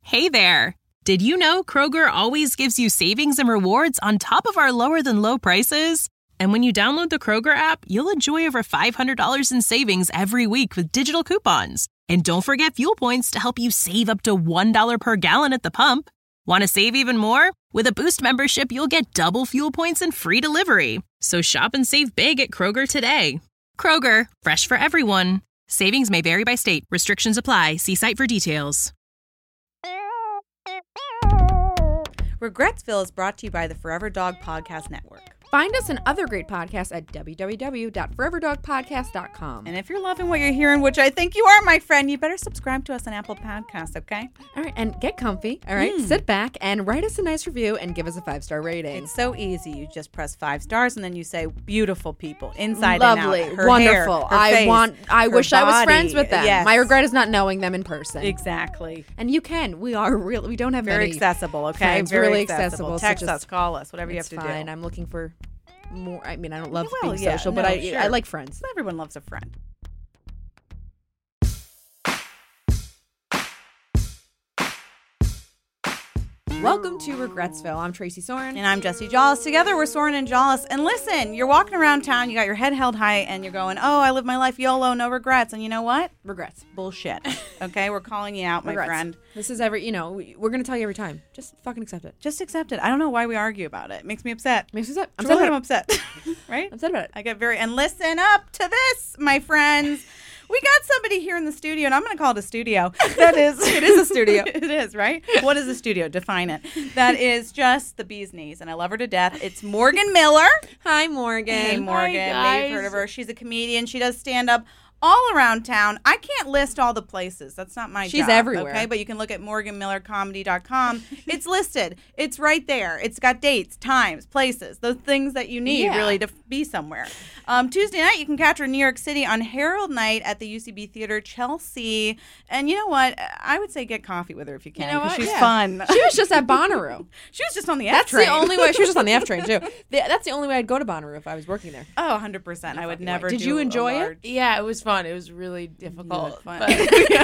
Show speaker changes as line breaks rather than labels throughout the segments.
Hey there! Did you know Kroger always gives you savings and rewards on top of our lower-than-low prices? And when you download the Kroger app, you'll enjoy over $500 in savings every week with digital coupons. And don't forget fuel points to help you save up to $1 per gallon at the pump. Want to save even more? With a Boost membership, you'll get double fuel points and free delivery. So shop and save big at Kroger today. Kroger, fresh for everyone. Savings may vary by state. Restrictions apply. See site for details.
Regretsville is brought to you by the Forever Dog Podcast Network.
Find us and other great podcasts at www.foreverdogpodcast.com.
And if you're loving what you're hearing, which I think you are, my friend, you better subscribe to us on Apple Podcasts, okay?
All right, and get comfy, all right? Sit back and write us a nice review and give us a 5-star rating.
It's so easy. You just press 5 stars and then you say, beautiful people, inside
Lovely,
and out. Her
wonderful.
hair, her face,
I wish I was friends with them.
Yes.
My regret is not knowing them in person.
Exactly.
And you can. We are real. We don't have
Very
many
accessible, okay?
friends.
Very
Really
accessible.
So
Text
just-
us, call us, whatever you have
It's
to
fine.
do.
I'm looking for more. I mean, I don't love
Well,
being
yeah,
social,
no,
but I
sure.
like friends.
Everyone loves a friend.
Welcome to Regretsville. I'm Tracy Soren.
And I'm Jessie Jollis. Together, we're Soren and Jollis. And listen, you're walking around town, you got your head held high, and you're going, oh, I live my life YOLO, no regrets. And you know what?
Regrets.
Bullshit. Okay, we're calling you out, my
Regrets.
friend.
This is we're going to tell you every time. Just fucking accept it.
Just accept it. I don't know why we argue about it. It makes me upset.
Makes me upset. I'm
Truly,
upset
I'm
about
upset. Right?
I'm upset about it.
I get very... And listen up to this, my friends. We got somebody here in the studio, and I'm going to call it a studio. That is...
It is a studio.
It is, right? What is a studio? Define it. That is just the bee's knees, and I love her to death. It's Morgan Miller.
Hi, Morgan.
Hey, Morgan.
Hi,
Maybe you've heard of her. She's a comedian. She does stand-up all around town. I can't list all the places. That's not my job.
She's everywhere.
Okay, but you can look at morganmillercomedy.com. It's listed. It's right there. It's got dates, times, places, those things that you need really to be somewhere. Tuesday night, you can catch her in New York City on Herald Night at the UCB Theater, Chelsea. And you know what? I would say get coffee with her if you can.
You know
'cause
what?
She's
Yeah.
fun.
She was just at Bonnaroo.
She was just on the F
That's
train.
the only way. She was just on the F train, too. That's the only way I'd go to Bonnaroo if I was working there.
Oh, 100%. I would never
Did
do
you
a
enjoy it?
large-
Yeah, it was fun. It was really difficult.
fun.
But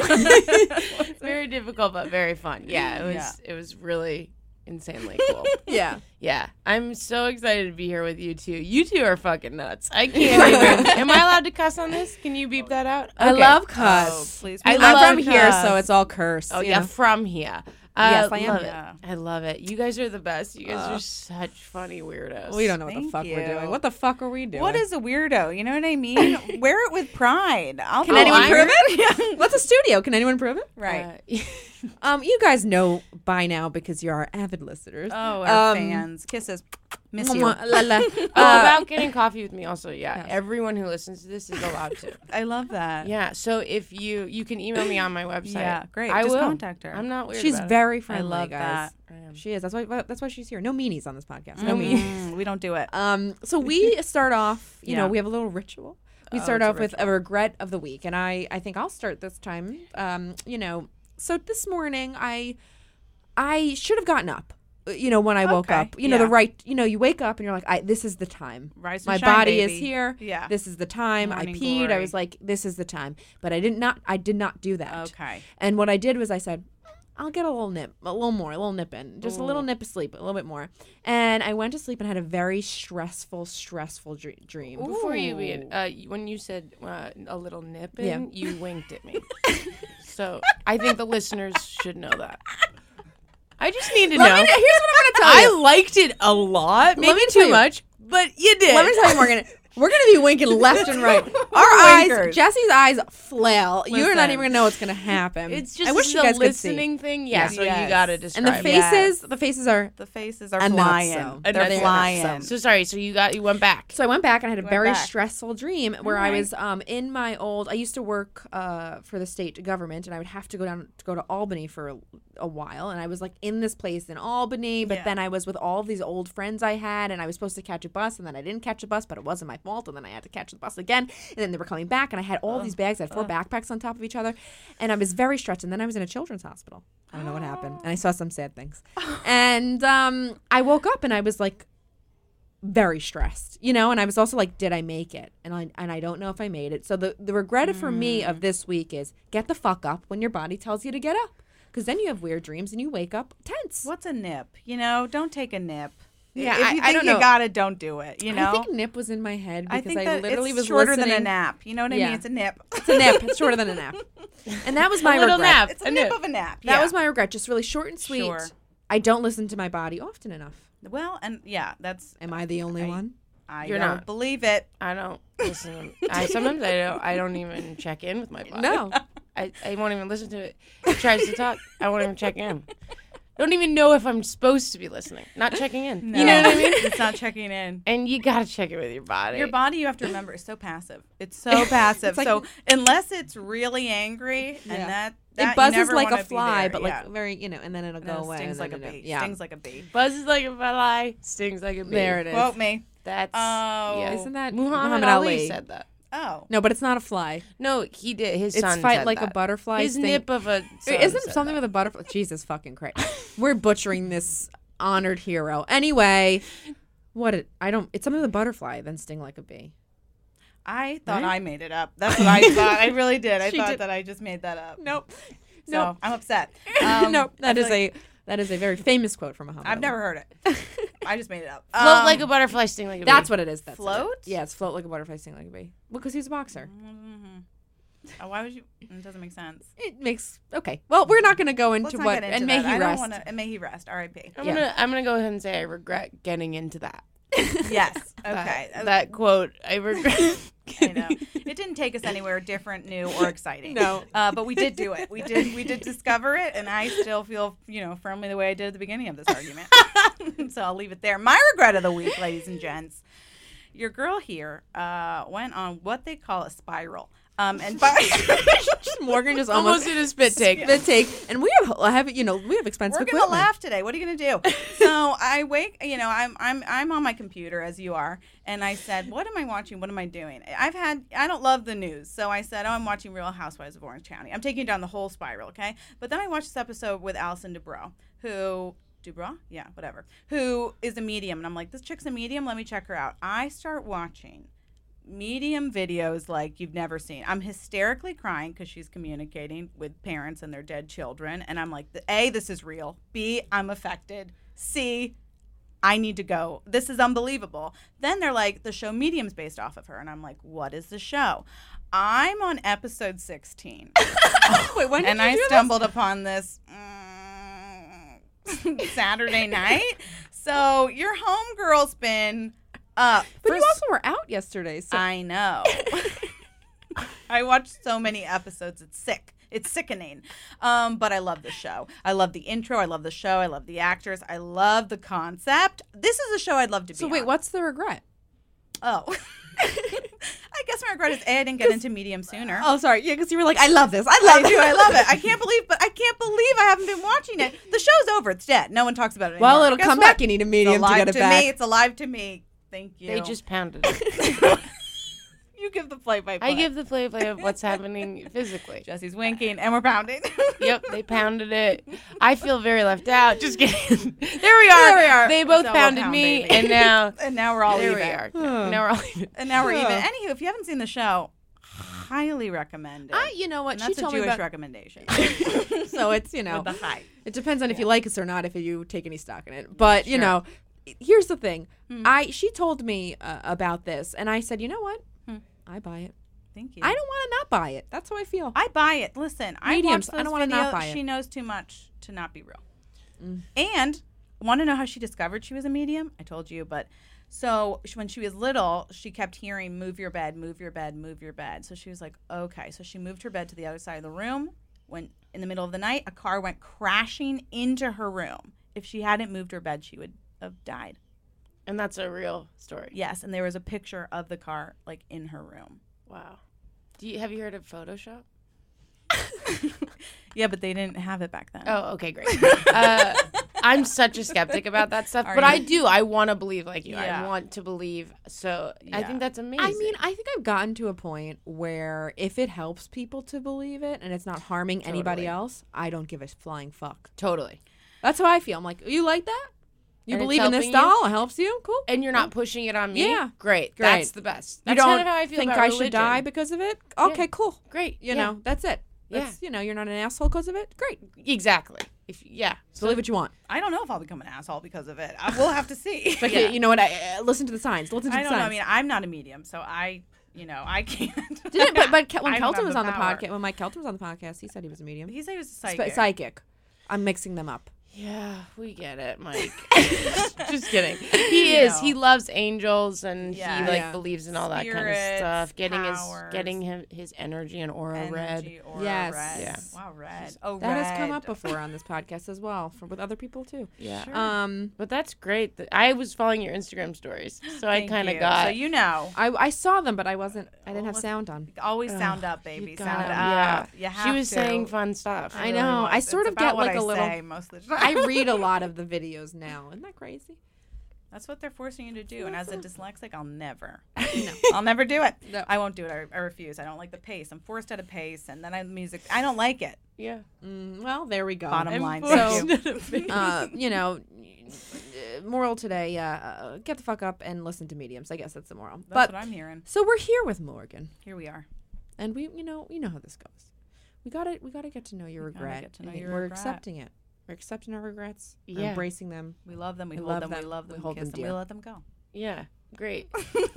very difficult, but very fun. Yeah, it was.
Yeah.
It was really insanely cool.
Yeah.
Yeah, I'm so excited to be here with you two. You two are fucking nuts. I can't even. Am I allowed to cuss on this? Can you beep that out?
I
Okay.
love cuss.
Oh, please.
I
I'm
love
from here,
cuss.
so it's all cursed.
Oh
you
yeah,
know?
from here.
Yes, I am.
Love
Yeah.
it. I love it. You guys are the best. You guys are such funny weirdos.
We don't know what the
Thank
fuck we're
you.
doing. What the fuck are we doing?
What is a weirdo? You know what I mean? Wear it with pride.
Can anyone
I'm-
prove it? What's a studio? Can anyone prove it?
Right.
You guys know by now because you're our avid listeners.
Oh, our fans. Kisses. Miss you.
La, la.
About getting coffee with me also. Yeah, everyone who listens to this is allowed to.
I love that.
Yeah, so if you can email me on my website.
Yeah, great.
I
Just
will
contact her.
I'm not weird.
She's
about it.
very
I
friendly,
love
guys.
that.
She is. That's why she's here. No meanies on this podcast. No meanies.
We don't do it.
So we start off, you know,
Yeah.
we have a little ritual. We
Oh,
start
it's a
off with a regret of the week. And I think I'll start this time. You know, so this morning I should have gotten up. You know, when I woke
Okay,
up, you know, you wake up and you're like, this is the time.
Rise and
My
shine,
body
baby.
is here.
Yeah.
This is the time.
Morning
I peed. I
glory.
was like, this is the time. But I did not do that.
Okay.
And what I did was I said, I'll get a little nip in, just a little nip of sleep, a little bit more. And I went to sleep and had a very stressful dream.
Before you when you said a little nip in,
Yeah.
you winked at me. So I think the listeners should know that. I just need to know.
Here's what I'm going to tell you.
I liked it a lot, maybe
me tell
too
you.
much, but you did.
Let me tell you, Morgan. We're going to be winking left and right. Our eyes, Jesse's eyes flail. You're not
Listen.
even going to know what's going to happen.
It's just
I wish you
the
guys could see.
listening thing. Yeah, so
Yes.
you got to
And
describe
the
it.
faces, the faces are.
The faces are
And not
flying.
so.
They're
And not
flying.
So sorry, so you went back.
So I went back and I had a very
back.
stressful dream where I was in my old. I used to work for the state government, and I would have to go to Albany for a while, and I was like in this place in Albany, but then I was with all these old friends I had, and I was supposed to catch a bus, and then I didn't catch a bus, but it wasn't my fault, and then I had to catch the bus again, and then they were coming back, and I had all these bags. I had 4 backpacks on top of each other, and I was very stressed. And then I was in a children's hospital. I don't know what happened, and I saw some sad things. And I woke up, and I was like very stressed, you know, and I was also like, did I make it? And I don't know if I made it. So the regret for me of this week is get the fuck up when your body tells you to get up. because then you have weird dreams and you wake up tense.
What's a nip? You know, don't take a nip.
Yeah,
if you think
I don't know.
you got it, don't do it. You know,
I think nip was in my head
I
because
think
I
that
literally
it's
was
shorter
listening.
than a nap. You know what I
Yeah.
mean? It's a nip.
It's a nip. It's shorter than a nap. And that was my
little
regret.
nap.
It's a nip of a nap.
That was my regret. Just really short and sweet.
Sure.
I don't listen to my body often enough.
Well, and yeah, that's.
Am I the only one?
I
You're
don't
not.
believe it.
I don't listen. Sometimes I don't even check in with my body.
No.
I won't even listen to it. It tries to talk. I won't even check in. Don't even know if I'm supposed to be listening. Not checking in.
No.
You know what I mean?
It's not checking in.
And you gotta check it with your body.
Your body, you have to remember, is so passive. It's so passive.
like-
so unless it's really angry,
Yeah.
and that
It
you
buzzes
never
like
wanna
a
be
fly,
there.
but
Yeah.
like very, and then it'll
And
go
then it
away.
stings
and
like a
then
bee.
yeah.
Stings like a bee.
buzzes like a fly, stings like a bee.
There it is.
Quote me.
That's
Oh.
yeah.
Isn't that
Muhammad
Ali
Ali said that.
Oh.
No, but it's not a fly.
No, he did. His
It's
son
fight
said
like
that.
a butterfly.
His
sting-
nip of a. Son
Wait, isn't
said
something
that.
with a butterfly? Jesus fucking Christ. We're butchering this honored hero. Anyway, it's something with a butterfly, then sting like a bee.
I thought
Right?
I made it up. That's what I thought. I really did. I
She
thought
did.
that I just made that up.
Nope.
So
Nope.
I'm upset.
Nope.
I feel
That is a very famous quote from Muhammad.
I've
Ali.
never heard it. I just made it up.
Float like a butterfly, sting like a bee.
That's what it is. That's
Float?
It. Yeah, it's float like a butterfly, sting like a bee. Well, because he's a boxer.
Oh, why would you? It doesn't make sense.
It makes okay. Well, we're not going to go
Let's
into
not
what.
get into
And may
that.
he
I
rest.
don't want to. And may he rest. R.I.P.
I'm gonna go ahead and say I regret getting into that.
Yes. Okay.
That quote. I regret.
I know. It didn't take us anywhere different, new, or exciting.
No.
But we did do it. We did discover it, and I still feel, firmly the way I did at the beginning of this argument. So I'll leave it there. My regret of the week, ladies and gents. Your girl here went on what they call a spiral. And by
Morgan just
Almost
almost
did a spit take.
and we have we have expensive
we're
equipment.
gonna laugh today. What are you gonna do? So I wake. I'm on my computer as you are, and I said, "What am I watching? What am I doing?" I don't love the news, so I said, "Oh, I'm watching Real Housewives of Orange County." I'm taking you down the whole spiral, okay? But then I watched this episode with Alison Dubrow, who is a medium, and I'm like, "This chick's a medium. Let me check her out." I start watching medium videos like you've never seen. I'm hysterically crying because she's communicating with parents and their dead children, and I'm like, A, this is real. B, I'm affected. C, I need to go. This is unbelievable. Then they're like, the show Medium's based off of her, and I'm like, what is the show? I'm on episode 16.
Wait, when did
And
you
I
do this?
stumbled upon this Saturday night. So your homegirl's been up.
But you also were out yesterday, so
I know. I watched so many episodes. It's sick. It's sickening. But I love the show. I love the intro. I love the show. I love the actors. I love the concept. This is a show I'd love to be
so wait,
on.
what's the regret?
Oh. I guess my regret is A, I didn't get into Medium sooner.
Oh, sorry. Yeah, because you were like, I love this. I
I
love
do.
it.
I love it. I can't believe I haven't been watching it. The show's over. It's dead. No one talks about it anymore.
Well, it'll
Guess
come
what?
back. You need a
It's
medium to
alive
get it
to
back.
me. It's alive to me. Thank you.
They just pounded it.
You give the play-by-play.
I give the play-by-play of what's happening physically.
Jesse's winking, and we're pounding.
Yep, they pounded it. I feel very left out. Just kidding. There we are. They both
Double
pounded
pound,
me,
baby.
and now
And now we're all
there
even.
we are. Now we're all even.
And now we're even.
Oh.
Anywho, if you haven't seen the show, highly recommend it.
You know what?
And
She
that's a
told me
Jewish
about.
recommendation.
So it's
With the hype.
It depends on if you like us or not. If you take any stock in it, but
Sure.
here's the thing. She told me about this, and I said, you know what? I buy it.
Thank you.
I don't want to not buy it. That's how I feel.
I buy it. Listen,
Mediums.
I
I don't
want to
wanna not buy it.
She knows too much to not be real. And want to know how she discovered she was a medium? I told you, but so when she was little, she kept hearing, "Move your bed, move your bed, move your bed." So she was like, "Okay." So she moved her bed to the other side of the room. When in the middle of the night, a car went crashing into her room. If she hadn't moved her bed, she would have died.
And that's a real story.
Yes, and there was a picture of the car like in her room.
Wow. Have you heard of Photoshop?
Yeah, but they didn't have it back then.
Oh, okay, great. I'm such a skeptic about that stuff,
Are
but
you?
I do. I want to believe like you.
Yeah.
I want to believe. So I
Yeah.
think that's amazing.
I mean, I think I've gotten to a point where if it helps people to believe it and it's not harming anybody
Totally.
else, I don't give a flying fuck.
totally.
That's how I feel. I'm like, you like that? You
And it's
believe in this
helping you?
doll? It helps you? Cool.
And you're not pushing it on me.
Yeah.
Great.
Great.
That's the best.
You
That's
don't
kind of how I feel
think
about
I
religion.
should die because of it? Okay, cool.
Great.
You know, that's it. That's, you're not an asshole because of it. Great.
Exactly.
Believe what you want.
I don't know if I'll become an asshole because of it. We'll have to see.
But you know what? Listen to the signs. Listen to the
I don't
signs.
know. I mean, I'm not a medium, so I can't.
But when
I don't
Kelton
have
was
the
on the
power.
podcast, when Mike Kelton was on the podcast, he said he was a medium.
He said he was a psychic.
Psychic. I'm mixing them up.
Yeah, we get it, Mike. Just kidding. He is. He loves angels, and he believes in all that kind of stuff. Getting his energy and aura red.
Yes.
Red.
Yeah.
Wow, red. Oh,
That
red.
has come up before on this podcast as well, with other people too.
Yeah.
Sure.
But that's great. I was following your Instagram stories, so I kind of got.
So you know.
I saw them, but I didn't have sound on.
Always sound up, baby. Sound up.
Yeah.
You have
She was
to.
saying fun stuff.
I know. I sort of get like a little.
Most of the time.
I read a lot of the videos now. Isn't that crazy?
That's what they're forcing you to do. And as a dyslexic, I'll never. I'll never do it.
No.
I won't do it. I refuse. I don't like the pace. I'm forced at a pace, and then I don't like it.
Yeah.
Well, there we go.
Bottom line.
So,
Thank you.
moral today, get the fuck up and listen to mediums. I guess that's the moral.
That's what I'm hearing.
So we're here with Morgan,
Here we are.
and we know how this goes. We gotta get to know your regret.
get to know
and
your
we're
regret.
accepting it. We're accepting our regrets. We're
Yeah.
embracing them.
We love them. We
We
hold
love
them. We
them.
love
We
them.
hold
Kiss
them
them. We
dear.
let them go.
Yeah, great.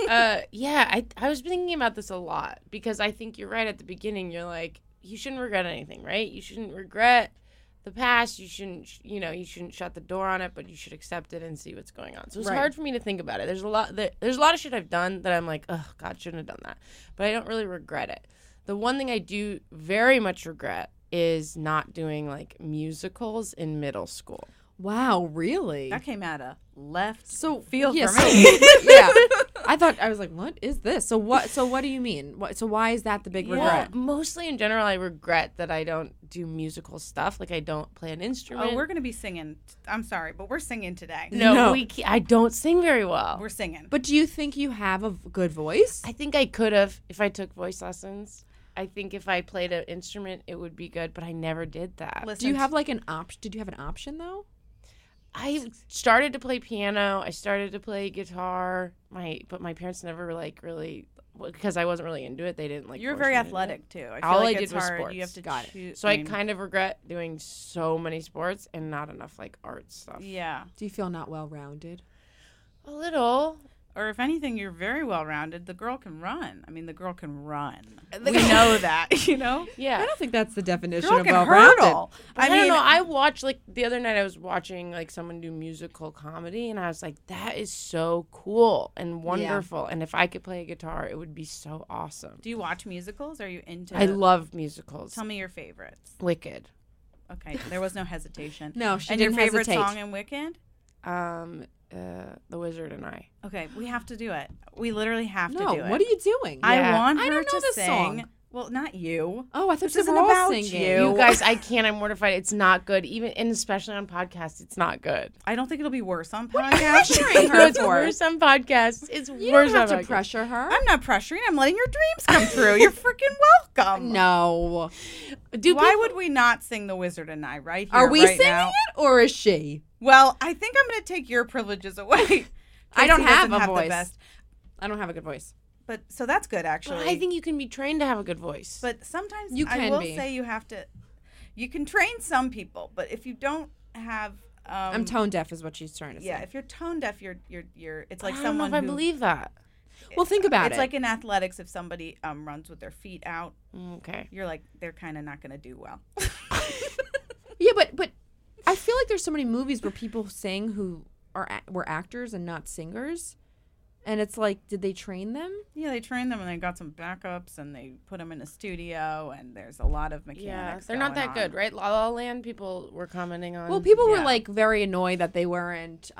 I was thinking about this a lot because I think you're right at the beginning. You're like, you shouldn't regret anything, right? You shouldn't regret the past. You shouldn't shut the door on it, but you should accept it and see what's going on. So it's hard for me to think about it. There's a lot of shit I've done that I'm like, oh God, shouldn't have done that. But I don't really regret it. The one thing I do very much regret is not doing like musicals in middle school.
Wow, really?
That came out of left
So
field
yeah,
for
so-
me.
yeah. I was like, what is this? So what do you mean? So why is that the big regret?
Well, mostly in general, I regret that I don't do musical stuff. Like I don't play an instrument.
Oh, we're gonna be singing. I'm sorry, but we're singing today.
No. I don't sing very well.
We're singing.
But do you think you have a good voice?
I think I could have if I took voice lessons. I think if I played an instrument, it would be good, but I never did that.
Listen,
Do you have like an option? Did you have an option though?
I started to play piano. I started to play guitar. But my parents never like really, because I wasn't really into it. They didn't like.
You're
force
very
me to do
athletic
it.
too. I feel
All
like
I
it's
did was
hard.
sports.
You have to
Got it.
choose.
So I kind of regret doing so many sports and not enough like art stuff.
Yeah.
Do you feel not well rounded?
A little.
Or if anything, you're very well rounded. The girl can run. I mean, the girl can run. We know that. You know.
Yeah.
I don't think that's the definition
Girl
of
can
well rounded.
hurdle.
I don't know. I watched like the other night. I was watching like someone do musical comedy, and I was like, "That is so cool and wonderful." And if I could play a guitar, it would be so awesome.
Do you watch musicals? Are you into?
I love musicals.
Tell me your favorites.
Wicked.
Okay, there was no hesitation.
No, she
and
didn't
your favorite
hesitate.
song in Wicked?
The Wizard and I.
Okay, we have to do it. We literally have to
No,
do it.
what are you doing?
I
Yeah.
want her
I don't know
to
this
sing.
song.
Well, not you.
Oh, I thought
This
you
isn't
were all
about
singing.
you.
You guys, I can't. I'm mortified. It's not good. Even and especially on podcasts, it's not good.
I don't think it'll be worse on
What are
podcasts.
you pressuring her
It's
for?
worse on podcasts. It's
You
worse
don't have
on
to
podcasts.
pressure her.
I'm not pressuring. I'm letting your dreams come true. You're freaking welcome.
No.
Why would we not sing The Wizard and I right here?
Are we
right
singing
now?
it or is she?
Well, I think I'm going to take your privileges away.
I don't
Casey
have
doesn't
a
the
voice.
best.
I don't have a good voice.
But so that's good actually.
But I think you can be trained to have a good voice.
But sometimes
You
I
can
will
be.
say you have to. You can train some people, but if you don't have,
I'm tone deaf, is what she's trying to say.
yeah, if you're tone deaf, you're. It's like
I don't know
someone
if I
who.
believe that.
Well, think about
It's
it.
like in athletics, if somebody runs with their feet out,
Okay.
you're like they're kind of not going to do well.
Yeah, but I feel like there's so many movies where people sing who were actors and not singers, and it's like, did they train them?
Yeah, they train them and they got some backups and they put them in a studio and there's a lot of mechanics.
Yeah, they're not that
going
good, right? La La Land, people were commenting on.
Well, people were
yeah.
like very annoyed that they weren't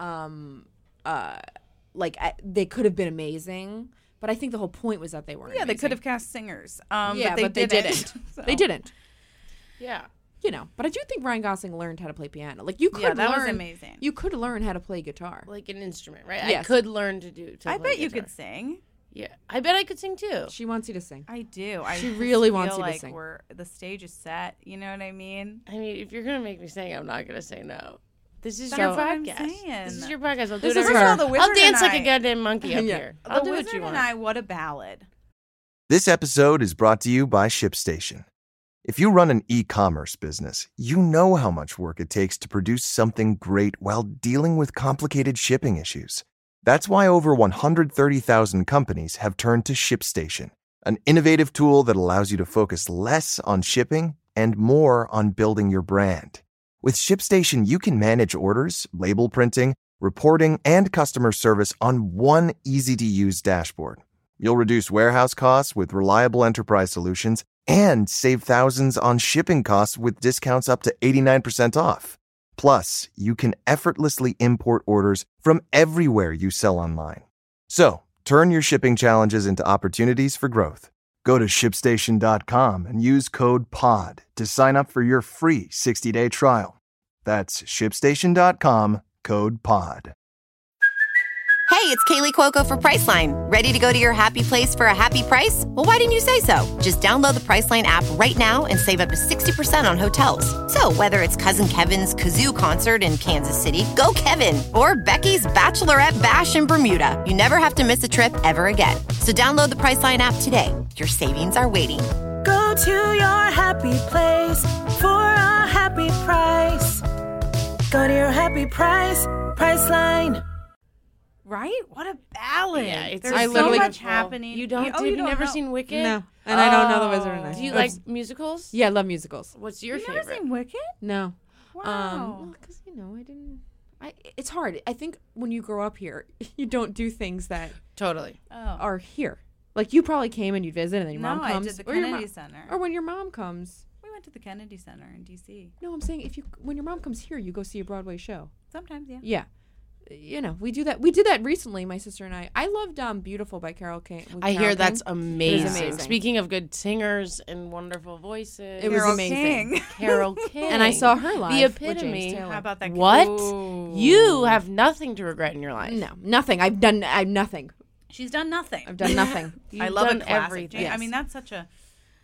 they could have been amazing, but I think the whole point was that they weren't.
Yeah, they
amazing.
could have cast singers.
Yeah,
but they didn't. So.
They didn't.
Yeah.
You know, but I do think Ryan Gosling learned how to play piano. Like you could
Yeah, that
learn.
was amazing.
You could learn how to play guitar.
Like an instrument, right?
Yes.
I could learn to do. To
I
play
bet you
guitar.
could sing.
Yeah, I bet I could sing too.
She wants you to sing.
I do. I
She
just
really
feel
wants you to
like
sing.
the stage is set. You know what I mean?
I mean, if you're gonna make me sing, I'm not gonna say no. This is
That's
your
what I'm
podcast.
saying.
This is your podcast. I'll do
This
it.
is
every
her.
time.
The
I'll
Wizard
dance
and
like
I-
a goddamn monkey up
Yeah.
here. I'll
The
do what
Wizard
you want.
and I, what a ballad.
This episode is brought to you by ShipStation. If you run an e-commerce business, you know how much work it takes to produce something great while dealing with complicated shipping issues. That's why over 130,000 companies have turned to ShipStation, an innovative tool that allows you to focus less on shipping and more on building your brand. With ShipStation, you can manage orders, label printing, reporting, and customer service on one easy-to-use dashboard. You'll reduce warehouse costs with reliable enterprise solutions and save thousands on shipping costs with discounts up to 89% off. Plus, you can effortlessly import orders from everywhere you sell online. So, turn your shipping challenges into opportunities for growth. Go to ShipStation.com and use code POD to sign up for your free 60-day trial. That's ShipStation.com, code POD.
Hey, it's Kaylee Cuoco for Priceline. Ready to go to your happy place for a happy price? Well, why didn't you say so? Just download the Priceline app right now and save up to 60% on hotels. So whether it's Cousin Kevin's Kazoo Concert in Kansas City, go Kevin, or Becky's Bachelorette Bash in Bermuda, you never have to miss a trip ever again. So download the Priceline app today. Your savings are waiting.
Go to your happy place for a happy price. Go to your happy price, Priceline.
Right? What a ballad.
Yeah, it's
There's
I
so
literally-
much happening.
You don't?
Oh,
Have you
don't
never
know?
seen Wicked?
No, and I don't know The Wizard and I.
Do you like musicals?
Yeah, I love musicals.
What's your
You've
favorite?
never seen Wicked?
No.
Wow.
Because, I didn't. It's hard. I think when you grow up here, you don't do things that
Totally.
Oh.
are here. Like, you probably came and you'd visit, and then your
No,
mom
I
comes.
did the
or your
Kennedy
mom-
Center.
Or when your mom comes.
We went to the Kennedy Center in D.C.
No, I'm saying when your mom comes here, you go see a Broadway show.
Sometimes, yeah.
Yeah. We do that. We did that recently, my sister and I. I loved Beautiful by Carole King. with
I
Carole
hear
King.
that's amazing.
amazing.
Speaking of good singers and wonderful voices,
It was
Carole
amazing.
King.
Carol King.
And I saw her live
The
with James
epitome.
Taylor.
How about that?
What?
Ooh.
You have nothing to regret in your life.
No, nothing. I've done nothing.
She's done nothing.
I've done nothing.
I
You've
love a
done
classic.
everything.
I
Yes.
mean, that's such a.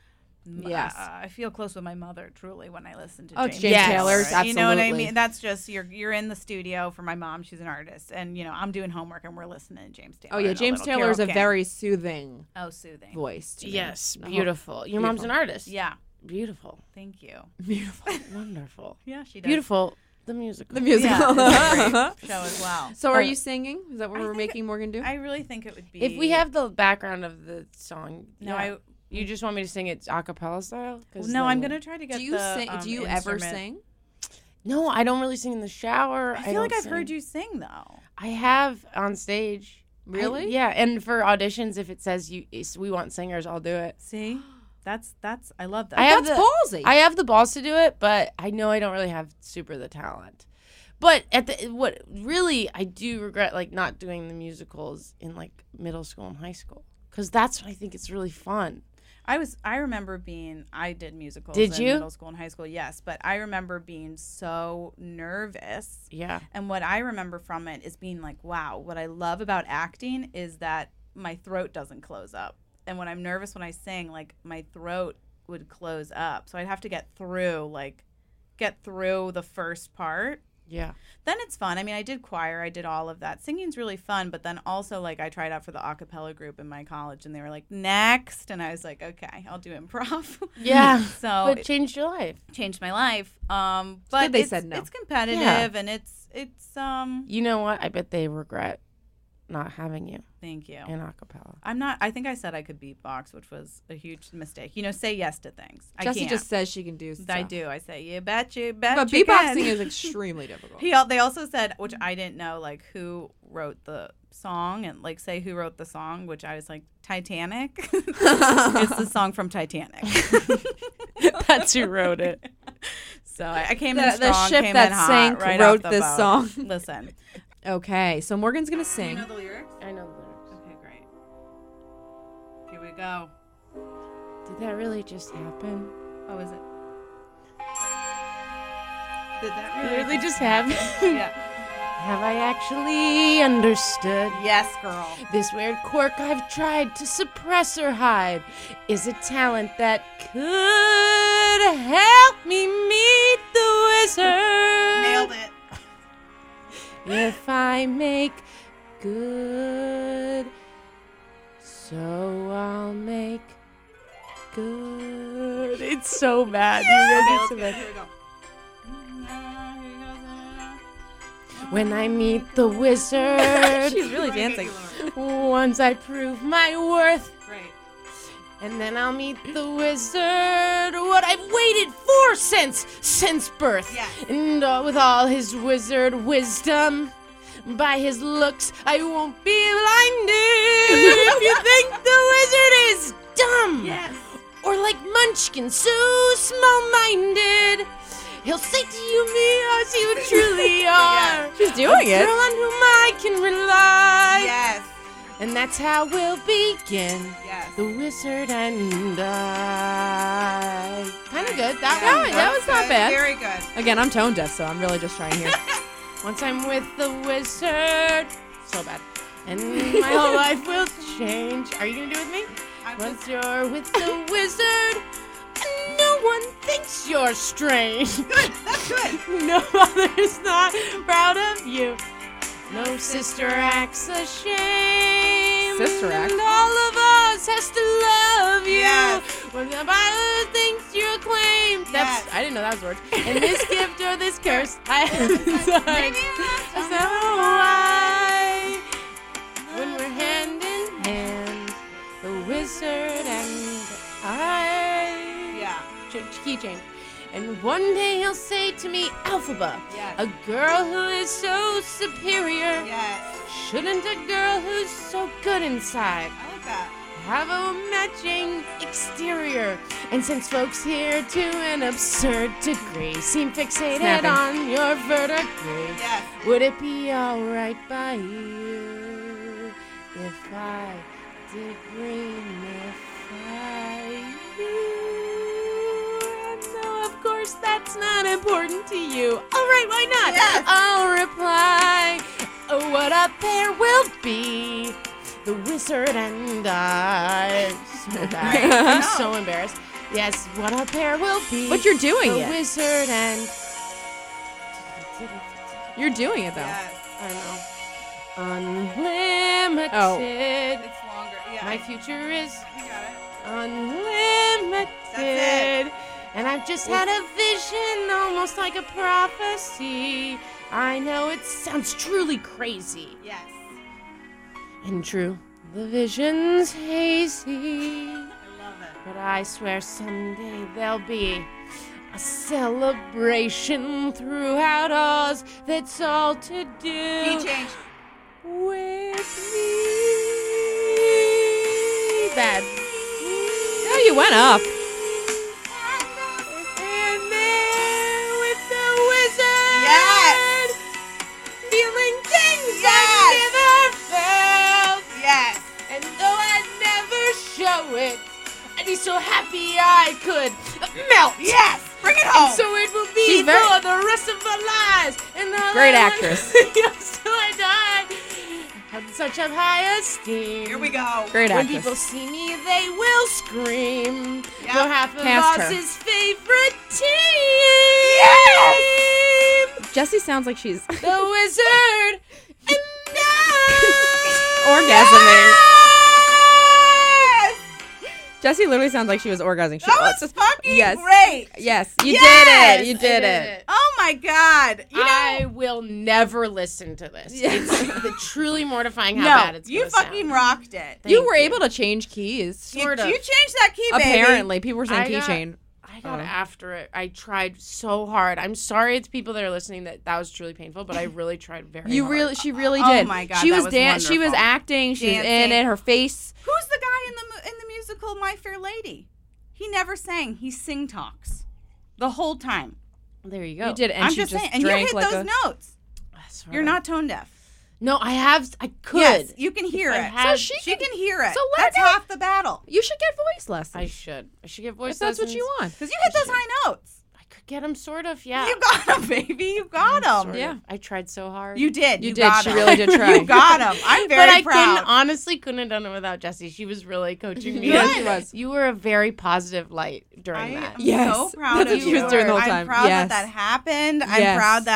Yes.
I feel close with my mother truly when I listen to
Oh,
James,
James
Taylor's,
You know what I
absolutely.
mean? That's just you're in the studio for my mom. She's an artist, and I'm doing homework and we're listening to James Taylor.
Oh, yeah.
and a
James
little
Taylor is
Carole
a
King.
very soothing
soothing
voice. To me.
Yes,
The whole-
beautiful. Your mom's an artist.
Yeah,
Beautiful.
thank you.
Beautiful.
Wonderful.
Yeah, she does.
Beautiful. The musical.
The musical.
Yeah, it's a great show as well.
So, are you singing? Is that what we're making Morgan do?
I really think it would be.
If we have the background of the song,
No,
yeah. You just want me to sing it a cappella style? 'Cause
no, I'm
then-
gonna try to get.
do you
the,
sing? Do you ever
instrument.
sing?
No, I don't really sing in the shower.
I feel like
don't
I've heard
sing.
you sing though.
I have on stage.
Really?
Yeah, and for auditions, if it says we want singers, I'll do it.
See, that's I love that.
I have
That's
the,
ballsy.
I have the balls to do it, but I know I don't really have super the talent. But what really I do regret like not doing the musicals in like middle school and high school because that's when I think it's really fun.
I remember I did musicals
Did
in
you?
middle school and high school, yes, but I remember being so nervous.
Yeah.
And what I remember from it is being like, wow, what I love about acting is that my throat doesn't close up. And when I'm nervous when I sing, like my throat would close up. So I'd have to get through the first part.
Yeah.
Then it's fun. I mean, I did choir. I did all of that. Singing's really fun, but then also, like, I tried out for the a cappella group in my college, and they were like, next. And I was like, okay, I'll do improv.
Yeah.
So
But
it
it changed your life.
changed my life. But
they
it's,
said no.
it's competitive,
Yeah.
and it's
You know what? I bet they regret not having you
thank you.
in a cappella.
I think I said I could beatbox, which was a huge mistake. Say yes to things. I
Jessie
can't.
just says she can do stuff.
I do. I say, you bet you
But
you
beatboxing
can.
is extremely difficult.
They also said, which I didn't know, like who wrote the song and like say who wrote the song, which I was like Titanic. It's the song from Titanic.
That's who wrote it.
So I came in
The
strong,
ship
came
that
in hot,
sank
right
wrote
off the
this
boat.
song.
Listen,
Okay, so Morgan's gonna sing.
the lyrics?
I know the lyrics.
Okay, great. Here we go.
Did that really just happen?
Oh, is it? Did that
Did it really just happen?
Yeah.
Have I actually understood?
Yes, girl.
This weird quirk I've tried to suppress or hide is a talent that could help me meet the wizard.
Nailed it.
If I make good, so I'll make good. It's so bad. You guys are so bad.
Here we go.
When I meet the wizard,
She's really dancing.
once I prove my worth,
Great.
and then I'll meet the wizard, what I've waited for since birth.
Yes.
And with all his wizard wisdom, by his looks, I won't be blinded. If you think the wizard is dumb,
Yes.
or like Munchkin, so small-minded, he'll say to you, me, as you truly are.
She's doing it.
Girl on whom I can rely.
Yes.
And that's how we'll begin.
Yes.
The wizard and I. Kind of good. That
Yeah,
one.
that was not
Good.
bad.
Very good.
Again, I'm tone deaf, so I'm really just trying here.
Once I'm with the wizard. So bad. And my whole life will change. Are you going to do it with me? Once you're with the wizard, no one thinks you're strange.
Good. That's good.
No mother's not proud of you. No sister acts ashamed.
Sister act?
And all of us has to love you.
Yes.
When the Bible thinks you're acclaimed.
Yes.
I didn't know that was words. And this gift or this curse, I have inside. So why, when we're hand in hand, the wizard and I.
Yeah.
Key change. And one day he'll say to me, Alphaba,
Yes.
a girl who is so superior.
Yes.
Shouldn't a girl who's so good inside
I like that.
have a matching exterior? And since folks here to an absurd degree seem fixated
Snapping.
on your vertebrae,
Yes.
would it be alright by you if I did greenify you? No, of course that's not important to you. Alright, why not?
Yes.
I'll reply, oh, what a pair will be, the wizard and I. So bad. I'm so embarrassed. Yes, what a pair will be.
But you're doing
the
it.
wizard and...
You're doing it, though.
Yes.
I know. Unlimited.
Oh.
It's longer. Yeah.
My future is
You got it.
unlimited.
That's it.
And I've just had a vision, almost like a prophecy. I know it sounds truly crazy.
Yes.
And true, the vision's hazy.
I love it.
But I swear someday there'll be a celebration throughout Oz that's all to do
Key change.
with me. Bad.
Oh, you went up.
And there with the wizard.
Yes.
Feeling things
Yes.
I've never felt.
Yes.
And though I'd never show it, I'd be so happy I could melt.
Yes. Bring it
And
home.
so it will be
She's very-
for the rest of our lives. And all
Great
I
actress.
Yes, till I die. Have such a high esteem.
Here we go.
Great
When
actress.
people see me, they will scream.
Yep.
You're half of
Cast her.
Oz's favorite team.
Jessie sounds like she's
The wizard and
orgasming.
Yes.
Jessie literally sounds like she was orgasming. She,
That was fucking
yes.
great.
Yes, you
Yes,
did it. You did it.
Oh my God. You know.
I will never listen to this. It's truly mortifying how
no,
bad it's
you
gonna
fucking
sound.
rocked it.
You
Thank
were able to change keys.
Sort of.
You changed that key, baby.
Apparently, people were saying
I got-
keychain.
I got after it. I tried so hard. I'm sorry to people that are listening that was truly painful, but I really tried very hard.
She really
Oh
did.
my God,
she
that
was
was
she was
wonderful.
acting. She was in
Dancing.
it. Her face.
Who's the guy in the musical My Fair Lady? He never sang. He sing talks the whole time.
There you go.
You did it, and
I'm
she
just saying. And you
drank
hit
like
those
a.
notes.
Sort
You're
of.
not tone deaf.
No, I could.
Yes, you can hear
I
it.
had-
she can hear it.
So let
That's
her-
half the battle.
You should get voice lessons.
I should get voice
if that's what
lessons.
you want.
Because you hit those high notes.
I could get them sort of, yeah.
You got them, baby. You got them.
Sort of.
Yeah.
I tried so hard.
You did.
You did.
Got
She
'em.
really did try.
You got them. I'm very
but I
proud.
honestly couldn't have done it without Jessie. She was really coaching me.
Yes, she was.
You were a very positive light during
I
that.
am
Yes.
so proud
That's
of
what she
you.
was doing the whole
I'm
time.
proud
Yes.
that happened. I'm
Yes.
proud that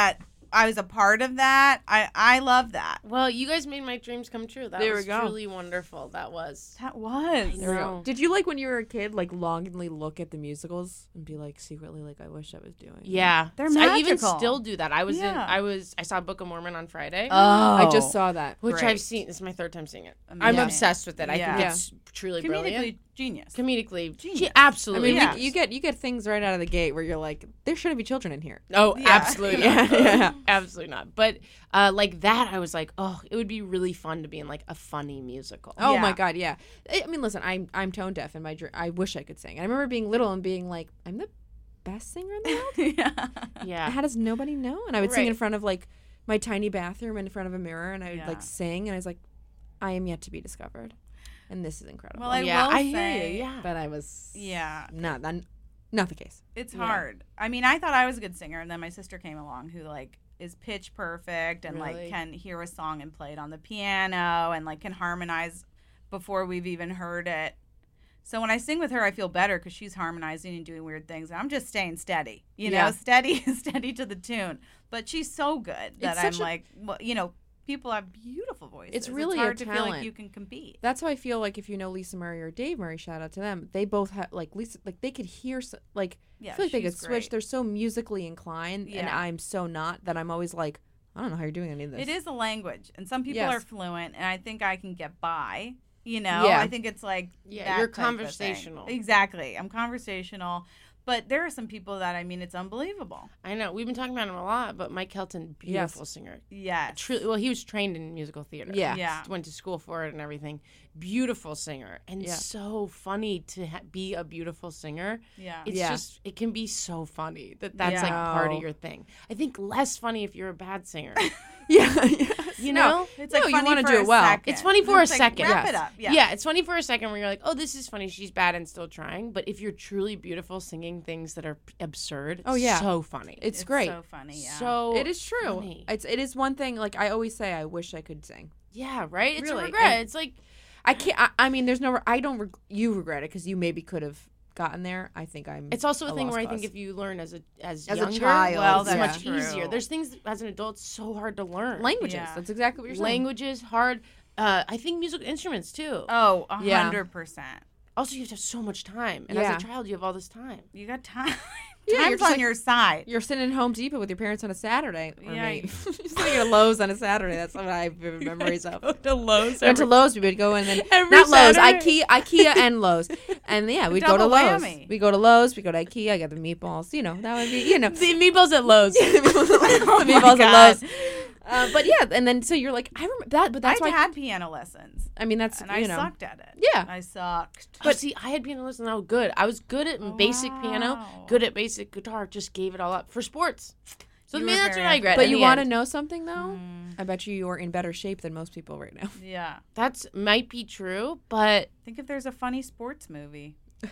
I was a part of that. I love that.
Well, you guys made my dreams come true. That
There
was
we go.
truly wonderful. That was.
That was.
There we go.
No.
Did you like when you were a kid, like longingly look at the musicals and be like secretly like, I wish I was doing?
Yeah,
They're
I even
magical.
still do that. I
Yeah.
saw Book of Mormon on Friday,
I just saw that.
which I've
great.
seen. This is my third time seeing it. I'm
Amazing.
obsessed with it. I
Yeah.
think it's truly brilliant.
Comedically genius.
Comedically,
Genius.
I
absolutely.
mean,
Yeah.
you get things right out of the gate where you're like, there shouldn't be children in here.
Oh,
Yeah.
absolutely not.
Yeah.
Absolutely not. But like that, I was like, oh, it would be really fun to be in like a funny musical.
Oh
Yeah.
my god, yeah. I mean, listen, I'm tone deaf, and I wish I could sing. And I remember being little and being like, I'm the best singer in the world.
Yeah.
Yeah.
How does nobody know? And I would sing in
Right.
front of like my tiny bathroom in front of a mirror, and I would
Yeah.
like sing, and I was like, I am yet to be discovered, and this is incredible.
Well, I
Yeah,
will
I hear
say,
you. Yeah.
but I was not the case.
it's hard. I mean, I thought I was a good singer, and then my sister came along who like is pitch perfect and like
Really?
can hear a song and play it on the piano and like can harmonize before we've even heard it. So when I sing with her, I feel better because she's harmonizing and doing weird things. And I'm just staying steady, you know,
Yeah.
steady to the tune. But she's so good that
It's
I'm
such a-
like, well, you know, people have beautiful voices.
It's really a
hard to feel like
talent.
you can compete.
That's how I feel like if you know Lisa Murray or Dave Murray, shout out to them. They both have like Lisa, like they could hear like
Yeah,
I feel like they could
she's
switch.
great.
They're so musically inclined, and
Yeah.
I'm so not that I'm always like, I don't know how you're doing any of this.
It is a language, and some people
Yes.
are fluent, and I think I can get by. You know,
Yeah.
I think it's like
Yeah,
that
you're
type of thing.
conversational.
Exactly, I'm conversational, but there are some people that I mean, it's unbelievable.
I know. We've been talking about him a lot, but Mike Kelton, beautiful singer.
Yes,
Truly, well, he was trained in musical theater.
Yeah.
Yeah.
Went to school for it and everything. Beautiful singer, and
Yeah.
so funny to be a beautiful singer.
Yeah,
It's
Yeah.
just, it can be so funny that's like
Yeah.
part of your thing. I think less funny if you're a bad singer.
yeah, yeah.
You know?
it's
No,
like
you
funny
wanna
for
do
a
it well.
second.
It's funny for a
It's like,
second.
Wrap
Yes.
it up.
Yeah. It's funny for a second where you're like, oh, this is funny. She's bad and still trying. But if you're truly beautiful singing things that are absurd,
Oh, yeah.
so funny.
It's great.
So funny. Yeah.
So
It is true.
funny.
It is one thing. Like I always say, I wish I could sing.
Yeah, right? It's
Really,
a regret.
and-
It's like,
I can't. I mean, there's no. I don't. You regret it because you maybe could have gotten there. I think I'm.
it's also a thing
lost
where I
cause.
think if you learn as a
a
younger,
child,
Well,
it's
that's
much
true.
easier. There's things that, as an adult, it's so hard to learn.
languages.
Yeah.
That's exactly what you're saying.
Languages, hard. I think musical instruments too.
Oh,
Yeah.
100%.
Also, you have to have so much time, and
Yeah.
as a child, you have all this time.
You got time.
Yeah, you're
Time's
just
on
like-
your side.
You're sitting in Home Depot with your parents on a Saturday. Or
Yeah.
me. You're sitting at Lowe's on a Saturday. That's what I have vivid memories of.
to Lowe's.
Went to Lowe's. We would go and then
every
not Lowe's,
Saturday.
IKEA and Lowe's, and yeah, we'd go to
Double
Lowe's.
whammy.
We go to Lowe's. We go to IKEA. I got the meatballs. You know that would be
The meatballs at Lowe's.
the meatballs at
God.
Lowe's. But yeah, and then so you're like, I remember that, but that's
I
why.
had piano lessons,
I mean, that's
and I
you know.
sucked at it.
Yeah.
I sucked.
But see, I had piano lessons and I was good. I was good at basic piano,
wow.
good at basic guitar, just gave it all up for sports. So
You
I mean,
were
that's what
very
I regret.
But
in
you
the
want to
end.
know something though? I bet you are in better shape than most people right now.
Yeah.
That's might be true, but
Think if there's a funny sports movie,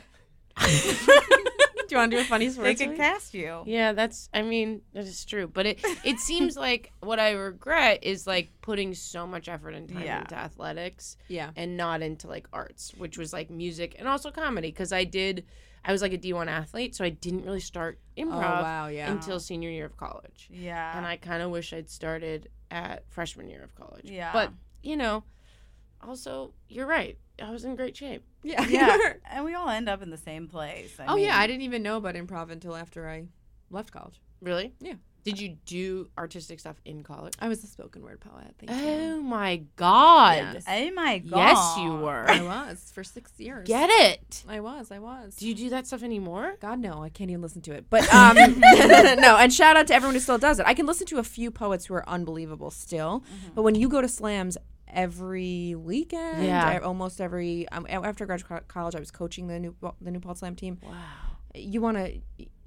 Do you want to do a funny
they
sports
could
movie?
cast you.
yeah, that is true. But it seems like what I regret is like putting so much effort and time
Yeah.
into athletics
Yeah.
and not into like arts, which was like music and also comedy because I was like a D1 athlete, so I didn't really start improv
wow, yeah.
until senior year of college.
Yeah.
And I kind of wish I'd started at freshman year of college.
Yeah.
But, you know, also, you're right. I was in great shape.
Yeah.
yeah. And we all end up in the same place. I
Oh
mean,
yeah, I didn't even know about improv until after I left college.
Really?
Yeah.
Did you do artistic stuff in college?
I was a spoken word poet. Thank you.
Oh, my God.
Yes.
Oh my god.
Yes, you were.
I was for 6 years.
Get it.
I was.
Do you do that stuff anymore?
God no, I can't even listen to it. But no, and shout out to everyone who still does it. I can listen to a few poets who are unbelievable still. But when you go to slams every weekend,
Yeah.
almost every after I graduated college, I was coaching the New Paltz Slam team.
Wow.
You want to.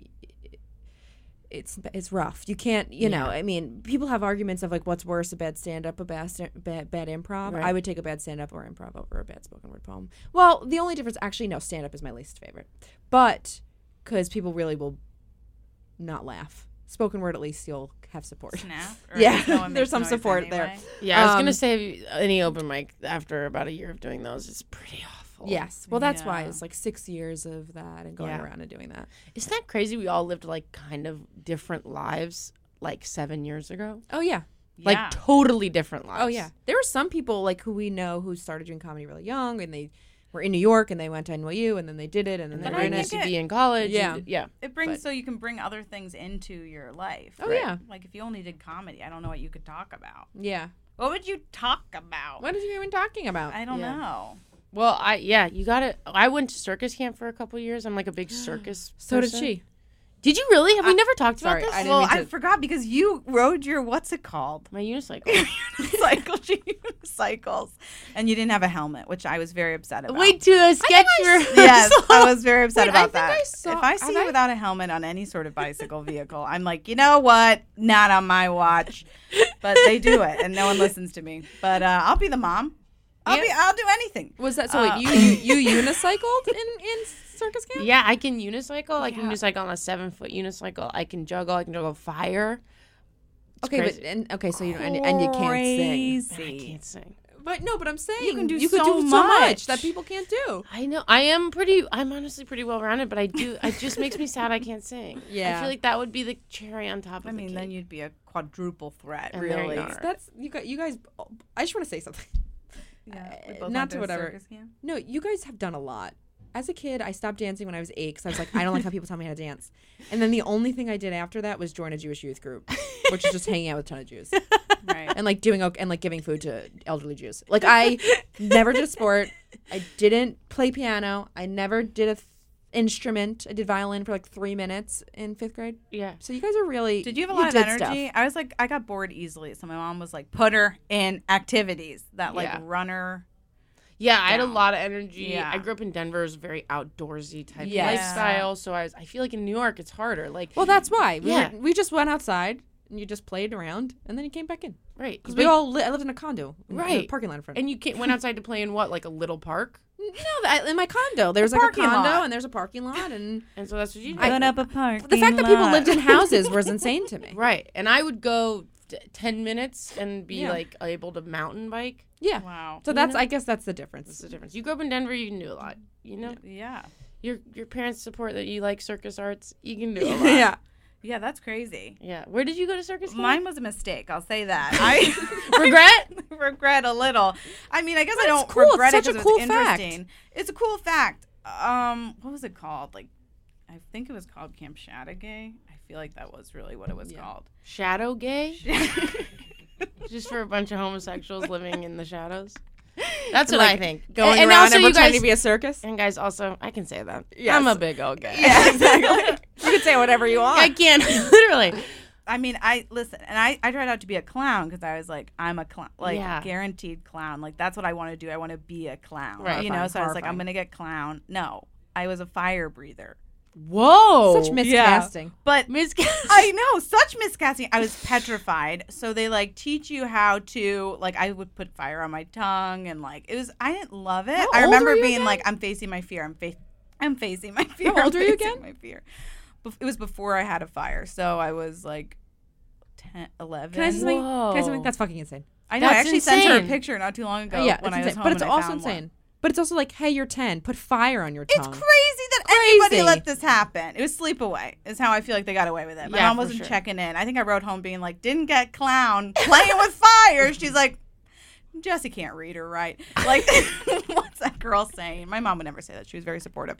It's rough. You can't, you know. I mean, people have arguments of like, what's worse, a bad stand-up, a bad improv.
Right.
I would take a bad stand-up or improv over a bad spoken word poem. Well, the only difference, actually, no, stand-up is my least favorite, but because people really will not laugh. Spoken word, at least you'll have support.
Snap. Or
Yeah,
just no one
there's
makes
some
noise
support there.
anyway.
Yeah, I was going to
Um,
say any open mic after about a year of doing those is pretty awful.
Yes, well, that's why
Yeah.
it's like 6 years of that and going
Yeah.
around and doing that.
Isn't that crazy? We all lived like kind of different lives. like 7 years ago.
Oh yeah.
Like
Yeah.
totally different lives.
Oh yeah. There were some people like who we know who started doing comedy really young, and they were in New York and they went to NYU and then they did it and then
And
they
then
were
I
in
used
it.
to be in college.
Yeah.
and- yeah.
It brings
But-
so you can bring other things into your life.
Oh, yeah.
Like if you only did comedy, I don't know what you could talk about.
Yeah.
What would you talk about?
What are you even talking about?
I don't
Yeah.
know.
Well, you got it. I went to circus camp for a couple years. I'm like a big circus.
So did
person.
she.
Did you really? Have we never talked
sorry,
about this?
I didn't
Well,
mean
I
to-
forgot because you rode your what's it called?
My unicycle.
Unicycles, and you didn't have a helmet, which I was very upset about.
Wait to a sketch rehearsal.
Yes, I was very upset
Wait, I
about
think
that.
I saw-
if I see
have
you
I-
without a helmet on any sort of bicycle vehicle, I'm like, you know what? Not on my watch. But they do it, and no one listens to me. But I'll be the mom. I'll do anything.
Was that so? Wait, you unicycled in circus camp?
Yeah, I can unicycle. I can unicycle on a 7-foot unicycle. I can juggle. I can juggle fire. It's
Okay,
crazy.
but so you and you can't sing.
I can't sing.
But no, but I'm saying
You can do
could
so
do
much.
that people can't do.
I know. I'm honestly pretty well rounded, but it just makes me sad I can't sing.
Yeah.
I feel like that would be the cherry on top of
I mean,
the
then
cake.
you'd be a quadruple threat,
And there you
really.
are.
That's you guys. I just want to say something.
Yeah, we
Uh,
both
not
went
to
a
whatever.
circus camp.
No, you guys have done a lot. As a kid, I stopped dancing when I was 8 because I was like, I don't like how people tell me how to dance. And then the only thing I did after that was join a Jewish youth group, which is just hanging out with a ton of Jews
Right.
and like giving food to elderly Jews. Like I never did a sport. I didn't play piano. I never did a instrument. I did violin for like 3 minutes in 5th grade.
Yeah.
So you guys are really.
Did you have a lot of energy?
Stuff.
I was like, I got bored easily. So my mom was like, put her in activities that like
Yeah.
runner.
Yeah, I had a
down.
lot of energy.
Yeah.
I grew up in Denver. It was a very outdoorsy type
Yes.
lifestyle. So I feel like in New York it's harder. Like
Well, that's why.
Yeah.
We just went outside and you just played around and then you came back in.
right.
Because I lived in a condo. In a
Right.
parking lot in front.
And you went outside to play in what, like a little park?
No, in my condo. There's like a
parking
condo
lot.
and there's a parking lot. And
And so that's what you did.
Put up a park.
the fact that people lived in houses was insane to me.
Right. And I would go 10 minutes and be
Yeah.
like able to mountain bike.
Yeah.
Wow.
So I guess that's the difference.
That's the difference. You grew up in Denver, you can do a lot. You know?
Yeah.
Your parents support that you like circus arts. You can do a lot.
Yeah.
Yeah, that's crazy.
Yeah. Where did you go to circus camp?
Mine was a mistake. I'll say that. I
Regret?
regret a little. I mean, I guess I
But
don't
it's cool. It's
regret it
such a
because
cool
it's
fact.
interesting. It's a cool fact. What was it called? Like, I think it was called Camp Chattagay. I feel like that was really what it was called.
Shadow gay? Just for a bunch of homosexuals living in the shadows. That's what I think.
Going
and
around
also
and
you
pretending
guys,
to be a circus.
and guys, also, I can say that.
Yes.
I'm a big old guy.
Yeah, exactly. You can say whatever you want.
I can, literally.
I mean, I tried out to be a clown because I was like, I'm a clown, like
Yeah.
guaranteed clown. Like that's what I want to do. I want to be a clown,
Right.
you know. So I was like,
Horrifying.
I'm gonna get clown. No, I was a fire breather.
Whoa.
Such miscasting.
But
Miscast.
I know, such miscasting. I was petrified. So they like teach you how to like I would put fire on my tongue and like it was I didn't love it.
How
I
old
remember
were you
being
again?
like, I'm facing my fear. I'm facing my fear.
How old
I'm
were you
facing
again?
My fear. It was before I had a fire. So I was like 10, 11.
Can I say something?
Whoa.
Can I say something? That's fucking insane.
I know. I
That's
actually sent her a
insane.
picture not too long ago
Yeah,
when
it's
I was
insane.
home.
But it's
and I
also
found one.
insane. But it's also like, hey, you're 10. Put fire on your
It's
tongue.
crazy that anybody
Crazy.
let this happen. It was sleepaway, is how I feel like they got away with it. My
Yeah,
mom
for
wasn't
sure.
checking in. I think I wrote home being like, didn't get clown playing with fire. She's like, Jessie can't read her right. Like, what's that girl saying? My mom would never say that. She was very supportive.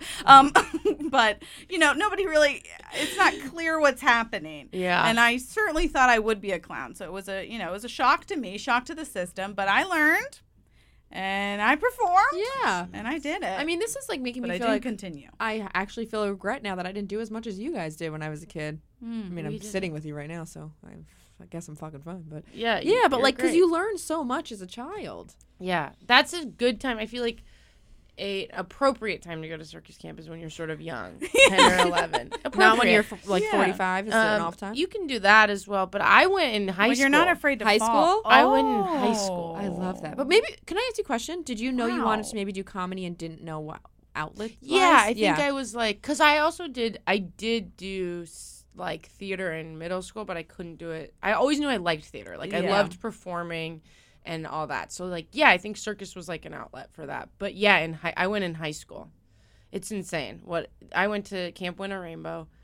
But, you know, nobody really, it's not clear what's happening.
Yeah.
And I certainly thought I would be a clown. So it was it was a shock to me, shock to the system. But I learned and I performed.
Yeah.
And I did it.
I mean, this is like making
but
me
I
feel
didn't
like
continue.
I actually feel a regret now that I didn't do as much as you guys did when I was a kid. I mean, I'm sitting with you right now, so I guess I'm fucking fun. But
Yeah.
yeah, but
you're
like, because
great.
you learn so much as a child.
Yeah, that's a good time. I feel like a appropriate time to go to circus camp is when you're sort of young, 10 or 11.
Not when you're
Appropriate.
like
Yeah.
45. Is it an off time?
You can do that as well, but I went in high
When
school.
you're not afraid to
High
fall.
school?
I went in high school.
I love that. But maybe, can I ask you a question? Did you know you wanted
Wow.
to maybe do comedy and didn't know what outlet?
Yeah, I think I was like, because I did do like theater in middle school, but I couldn't do it. I always knew I liked theater. Like I
Yeah.
loved performing and all that. So like, yeah, I think circus was like an outlet for that. But yeah, I went in high school. It's insane. I went to Camp Winter Rainbow.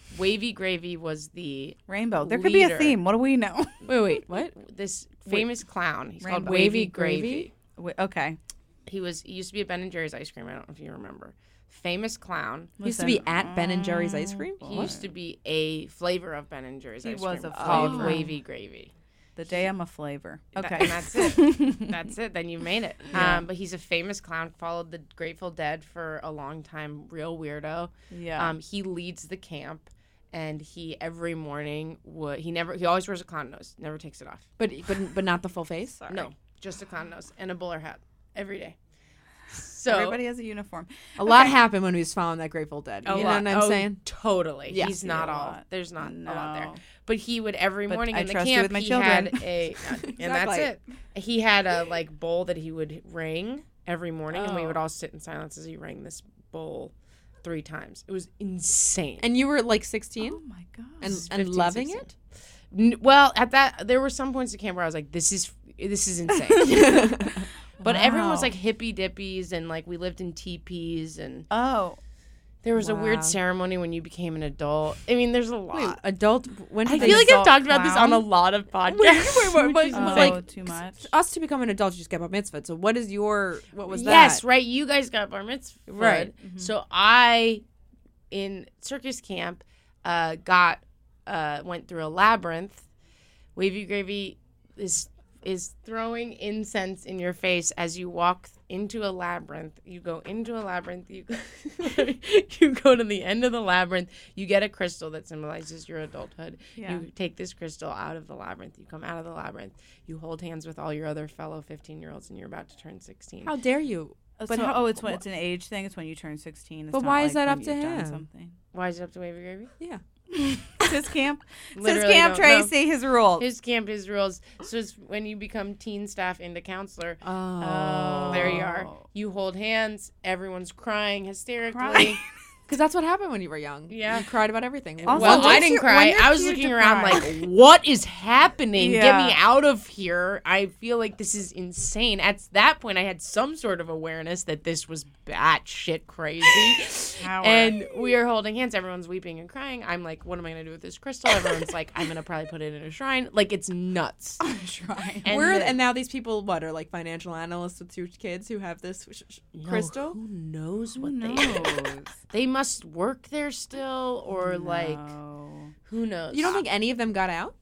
Wavy Gravy was the
Rainbow. There could be a
leader.
theme. What do we know?
Wait, what?
This famous clown. He's called
Rainbow.
Wavy Gravy.
Okay.
He used to be at Ben and Jerry's ice cream. I don't know if you remember. Famous clown.
He used to be at Ben and Jerry's ice cream.
He used to be a flavor of Ben and Jerry's ice
was
cream
a
called
flavor.
Wavy Gravy.
The day I'm a flavor. Okay.
And that's it. That's it. Then you made it. But he's a famous clown. Followed the Grateful Dead for a long time. Real weirdo.
Yeah.
He leads the camp, and he every morning he always wears a clown nose. Never takes it off.
But not the full face.
No, just a clown nose and a bowler hat every day. So
Everybody has a uniform.
A lot happened when he was following that Grateful Dead. You know what I'm saying?
Totally.
Yeah.
He's not
a
all.
lot.
There's not a lot
No.
there. But he would every
But
morning
I
in the
trust you
camp.
with my
He
children.
had a, and that's it. He had a bowl that he would ring every morning, and we would all sit in silence as he rang this bowl 3 times. It was insane.
And you were like 16
Oh my god.
and
15,
loving
16.
it?
Well, at that, there were some points in camp where I was like, this is insane. But everyone was
Wow.
like hippy dippies, and like we lived in teepees, and
Oh.
there was a
Wow.
weird ceremony when you became an adult. I mean, there's a lot.
Wait, adult. When
I
did
feel
they
like I've
adult
talked about this on a
clown?
lot of podcasts.
wait,
Oh,
like
too much.
us to become an adult, you just get bar mitzvah. So what was that?
Yes, right. You guys got bar mitzvah.
Right.
So I, in circus camp, went through a labyrinth. Wavy Gravy is throwing incense in your face as you walk into a labyrinth. You go into a labyrinth. You go to the end of the labyrinth. You get a crystal that symbolizes your adulthood.
Yeah.
You take this crystal out of the labyrinth. You come out of the labyrinth. You hold hands with all your other fellow 15-year-olds, and you're about to turn 16.
How dare you?
But it's an age thing. It's when you turn 16. It's
But
not
why
like
is that
when
up to
you've done
him?
Something.
Why is it up to Wavy Gravy?
Yeah.
His camp.
Literally
His camp
don't know.
Tracy. His rules.
His camp, his rules. So it's when you become teen staff into counselor.
Oh.
There you are. You hold hands. Everyone's crying hysterically.
Crying.
Because that's what happened when you were young.
Yeah.
You cried about everything.
Also,
Well, I
once
didn't
you're-
cry.
when you're
I was
cute
looking
to
around
cry.
like, what is happening? Get
Yeah.
me out of here. I feel like this is insane. At that point, I had some sort of awareness that this was batshit crazy.
Power.
And we are holding hands. Everyone's weeping and crying. I'm like, what am I going to do with this crystal? Everyone's like, I'm going to probably put it in a shrine. Like, it's nuts.
Shrine.
And
now these people, are like financial analysts with 2 kids who have this crystal?
Who knows what
Who
they
knows?
They must work there still, or like,
No.
who knows?
You don't think any of them got out?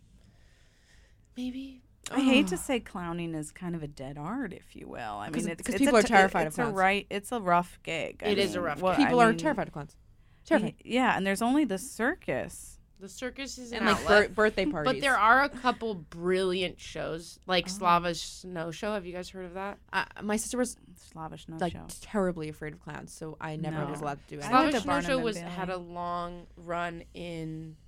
Maybe?
I hate to say clowning is kind of a dead art, if you will. I mean, it's
people are terrified of clowns.
It's a rough gig.
It is a rough gig.
People are terrified of clowns. Terrified.
Yeah, and there's only the circus.
The circus is an
And like
outlet.
birthday parties.
But there are a couple brilliant shows, like Slava's Snow Show. Have you guys heard of that?
My sister was
Slavish no
like
show.
terribly afraid of clowns, so I never
No.
was allowed to do
I
anything.
went
Slava's
to
Snow
Barnum
Show
and
was
Bailey.
had a long run in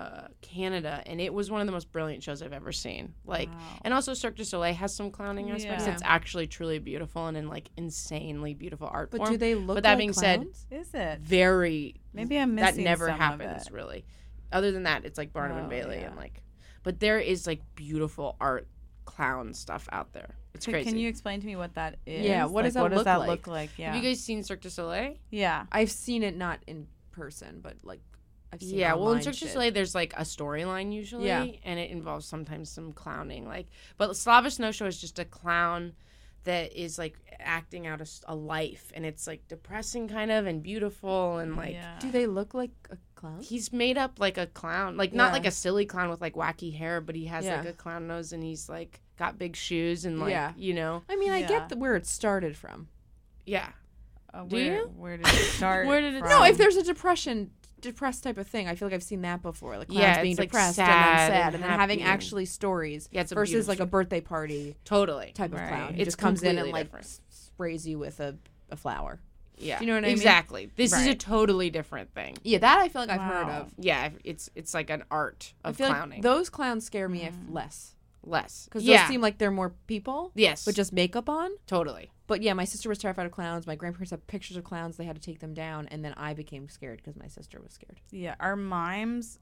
Canada, and it was one of the most brilliant shows I've ever seen. Like, and also Cirque du Soleil has some clowning aspects.
Yeah.
It's actually truly beautiful and in like insanely beautiful art
But
form.
do they look
But that
like
being
clowns?
Is it?
very
Maybe I'm
that
missing
never
some of
happens
it.
really. Other than that, it's like Barnum and
Oh,
Bailey
yeah.
and like, but there is like beautiful art clown stuff out there. It's crazy.
Can you explain to me what that is?
Yeah, what does that look like?
look like? Yeah.
Have you guys seen Cirque du Soleil?
yeah.
I've seen it not in person, but like I've seen
Yeah, well, in
online
Cirque du
shit.
Soleil, there's like a storyline usually,
Yeah.
and it involves sometimes some clowning. Like, but Slavish Snow Show is just a clown that is like acting out a life, and it's like depressing kind of and beautiful, and like
Yeah.
Do they look like a clown?
he's made up like a clown, like not
Yeah.
like a silly clown with like wacky hair, but he has
Yeah.
like a clown nose, and he's like got big shoes, and like
Yeah.
you know,
I mean, I
Yeah.
get where it started from.
yeah.
Do
you?
Where did it start?
Where did it
from?
No, if there's a depressed type of thing, I feel like I've seen that before. Like clowns
Yeah,
being
it's, like,
depressed
sad
and then
and
sad, and then having
happy and-
actually stories
Yeah, it's a
versus
beautiful
like a
story.
birthday party
Totally.
type of
Right.
clown. He
It's
just comes in and
completely
like
different.
sprays you with a flower.
Yeah.
Do you know what I mean?
Exactly. This is a
Right.
totally different thing.
Yeah, that I feel like I've heard
Wow.
of.
Yeah, it's like an art
I
of
feel
clowning.
like those clowns scare me if less
Less.
because
yeah.
those seem like they're more people.
Yes.
with just makeup on.
Totally.
But yeah, my sister was terrified of clowns. My grandparents had pictures of clowns. They had to take them down, and then I became scared because my sister was scared.
Yeah. Are mimes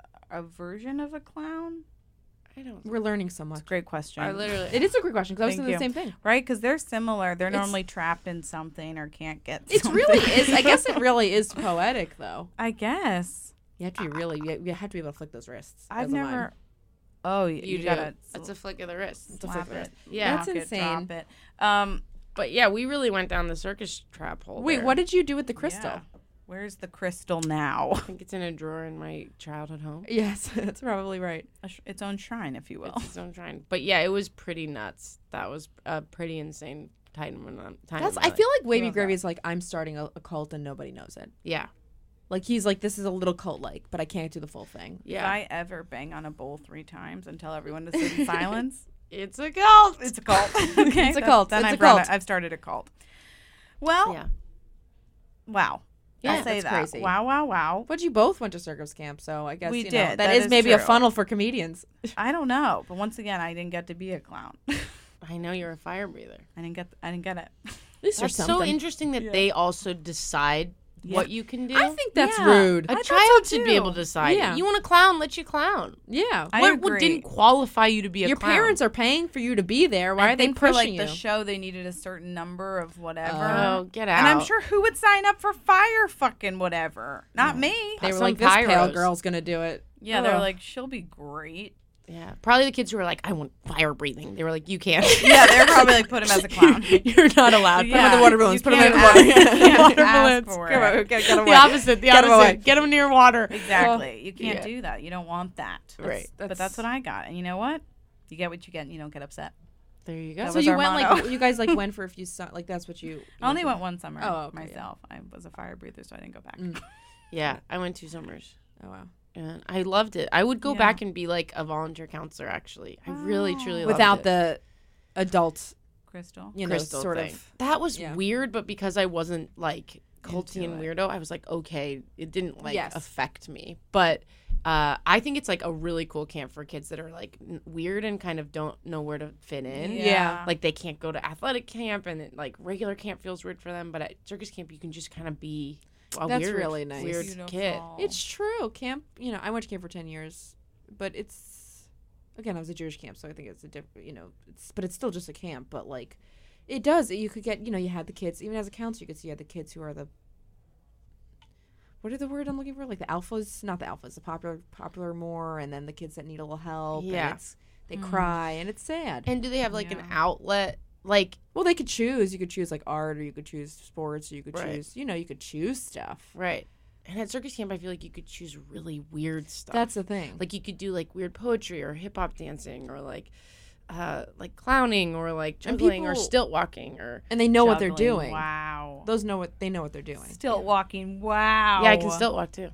a version of a clown?
I don't.
We're learning so much.
Great question.
I literally.
It is a great question because I was
Thank
thinking the
you.
same thing.
Right? Because they're similar. They're
It's-
normally trapped in something or can't get
It
something.
really is. I guess it really is poetic, though.
I guess.
You have to be really. You have to be able to flick those wrists.
I've
Those are
never.
mine.
Oh,
You do.
gotta
It's a flick of the wrist.
It's a flick of the
slap
wrist.
it.
Yeah.
That's
Drop it,
insane.
drop it.
But yeah, we really went down the circus trap hole.
Wait,
there.
what did you do with the crystal?
Yeah. Where's the crystal now?
I think it's in a drawer in my childhood home.
Yes, that's probably right.
Its own shrine, if you will.
It's its own shrine. But yeah, it was pretty nuts. That was a pretty insane time.
That's. I feel like Wavy Gravy is like, I'm starting a cult and nobody knows it.
Yeah.
Like he's like, this is a little cult like, but I can't do the full thing.
If
Yeah.
I ever bang on a bowl 3 times and tell everyone to sit in silence,
It's a cult.
it's a cult. Okay,
It's a cult.
Then
It's
I've
a cult.
I've started a cult. Well,
Yeah.
wow.
Yeah,
I'll say
that's
that.
crazy.
Wow.
But you both went to circus camp, so I guess
We
you know,
did.
that
That
is
is
maybe a
true.
funnel for comedians.
I don't know, but once again, I didn't get to be a clown.
I know you're a fire breather.
I didn't get it.
At least
That's
there's
so
something.
interesting that they also decide what you can do.
I think that's
Yeah.
rude.
a
I thought
child
so
should be
too.
able to decide.
Yeah.
You want to clown? Let you clown.
Yeah.
I
What
agree.
didn't qualify you to be a
Your
clown?
parents are paying for you to be there. Why
I
are they
think for
pushing
like
you?
the show, they needed a certain number of whatever.
Oh, get out.
And I'm sure who would sign up for fire fucking whatever? Not me.
They were
some
like, this pale
pyros.
girl's gonna do it.
Yeah, they were
Ugh.
like, she'll be great.
Yeah, probably the kids who were like, I want fire breathing. They were like, you can't.
Yeah, they're probably like, put him as a clown.
You're not allowed.
Yeah.
the water balloons.
You
Put 'em in
can't
the water.
ask- you can't
Water
ask
balloons.
for
Come
it.
on, get away.
The opposite. The
Get 'em
opposite.
away.
Get them near water.
Exactly. You can't
Yeah.
do that. You don't want that.
Right.
But that's what I got. And you know what? You get what you get and you don't get upset.
There you go.
That
So
was
you
our
went
motto.
like you guys like went for a few like that's what you.
I only went one summer
Oh, okay,
myself. I was a fire breather, so I didn't go back.
Yeah, I went 2 summers.
Oh wow.
And I loved it. I would go
Yeah.
back and be like a volunteer counselor, actually. I really, truly loved
Without
it.
the adult,
Crystal.
you know,
Crystal
sort
thing.
of.
That was
Yeah.
weird, but because I wasn't like culty
Into
and
it.
weirdo, I was like, okay, it didn't like
Yes.
affect me. But I think it's like a really cool camp for kids that are like weird and kind of don't know where to fit in.
Yeah.
Like they can't go to athletic camp and it, like regular camp feels weird for them. But at circus camp, you can just kind of be a
That's
weird,
really nice.
weird kid.
Beautiful.
It's true. Camp, you know, I went to camp for 10 years, but it's, again, I was a Jewish camp, so I think it's a different, you know, but it's still just a camp, but like, it does, you could get, you know, you had the kids, even as a counselor, you could see you had the kids who are the, what are the word I'm looking for? Like the alphas, not the alphas, the popular more, and then the kids that need a little help.
Yeah.
And they cry, and it's sad.
And do they have like an outlet? Like,
well, they could choose. You could choose like art, or you could choose sports, or you could
Right.
choose, you know, you could choose stuff.
right. And at circus camp, I feel like you could choose really weird stuff.
That's the thing.
Like you could do like weird poetry or hip hop dancing or like clowning or like
And
juggling or
people-
still walking or
and they know what they're
Juggling.
doing.
Wow.
Those know what they're doing.
Still walking. Wow.
yeah, I can still walk too.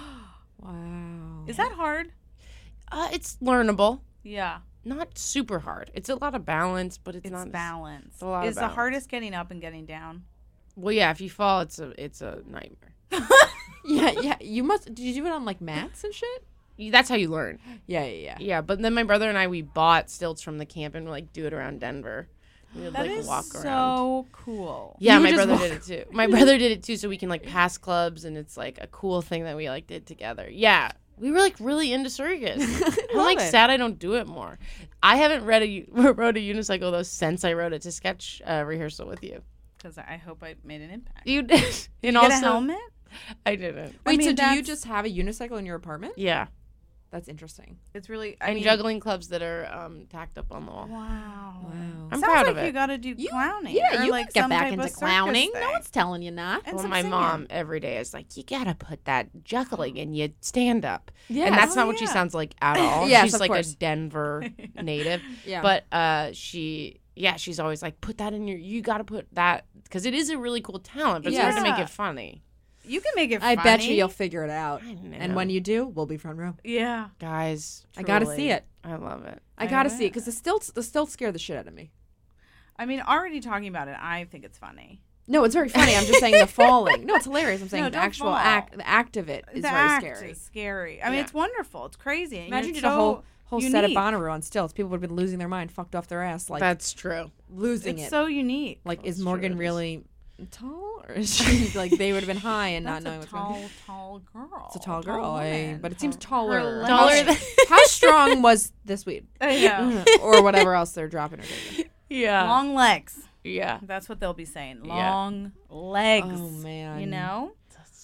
Wow.
Is that hard?
It's learnable,
Yeah.
not super hard. It's a lot of balance, but it's
It's
not
balance.
It's a lot of
Is the
balance.
hardest getting up and getting down?
Well, yeah, if you fall, it's a nightmare.
Yeah. You must. Did you do it on like mats and shit?
That's how you learn.
Yeah.
Yeah, but then my brother and I we bought stilts from the camp and like do it around Denver. We would
That
like
is
walk
so
around.
cool.
Yeah,
You
my
would just
brother
walk-
did it too. My brother did it too, so we can like pass clubs, and it's like a cool thing that we like did together. Yeah, we were like really into circus. I'm like
it.
sad I don't do it more. I haven't rode a unicycle though since I rode it to sketch rehearsal with you.
Because I hope I made an impact.
You did. And
You
also,
get a helmet?
I didn't.
I
Wait,
mean,
so do you
that's-
just have a unicycle in your apartment?
Yeah,
That's interesting.
It's really.
and juggling clubs that are tacked up on the wall.
Wow.
I'm
Sounds
proud
like
of it.
you got to do clowning.
Yeah,
or
you
like
could get
some
back
type
into
of circus
clowning. No
thing.
one's telling you not.
And
Well,
some
my
singing.
mom every day is like, you gotta put that juggling and you stand up.
Yes.
And that's
Oh,
not what she
yeah.
sounds like at all.
Yes,
She's
of
like
course.
a Denver native.
Yeah.
But she's always like, put that in you gotta put that, because it is a really cool talent, but it's hard to make
Yeah.
it funny.
You can make it
I
funny.
bet you'll figure it out.
I know.
And when you do, we'll be front row.
Yeah.
Guys,
I gotta
Truly.
see it.
I love it.
I
I
gotta
bet.
see it because the stilts scare the shit out of me.
I mean, already talking about it, I think it's funny.
No, it's very funny. I'm just saying the falling. No, it's hilarious. I'm saying
No,
the
don't
actual
fall.
the act of it is
the
very
act
scary.
is scary. I mean,
Yeah.
it's wonderful. It's crazy. And
Imagine you
it's
did a
so
whole set of
unique.
Bonnaroo on stilts. People would have been losing their mind, fucked off their ass, like
That's true.
losing
It's
it.
so unique.
Like, is
That's
Morgan
true, it is.
really tall, or is she like they would have been high and
That's
not knowing
a
what's going on?
tall girl.
It's a tall girl,
woman.
but it seems
Her
taller.
Taller
legs.
How strong was this weed?
I know.
Or whatever else they're dropping her taking.
Yeah.
Long legs.
Yeah.
That's what they'll be saying.
Yeah.
Long legs.
Oh man.
You know?
That's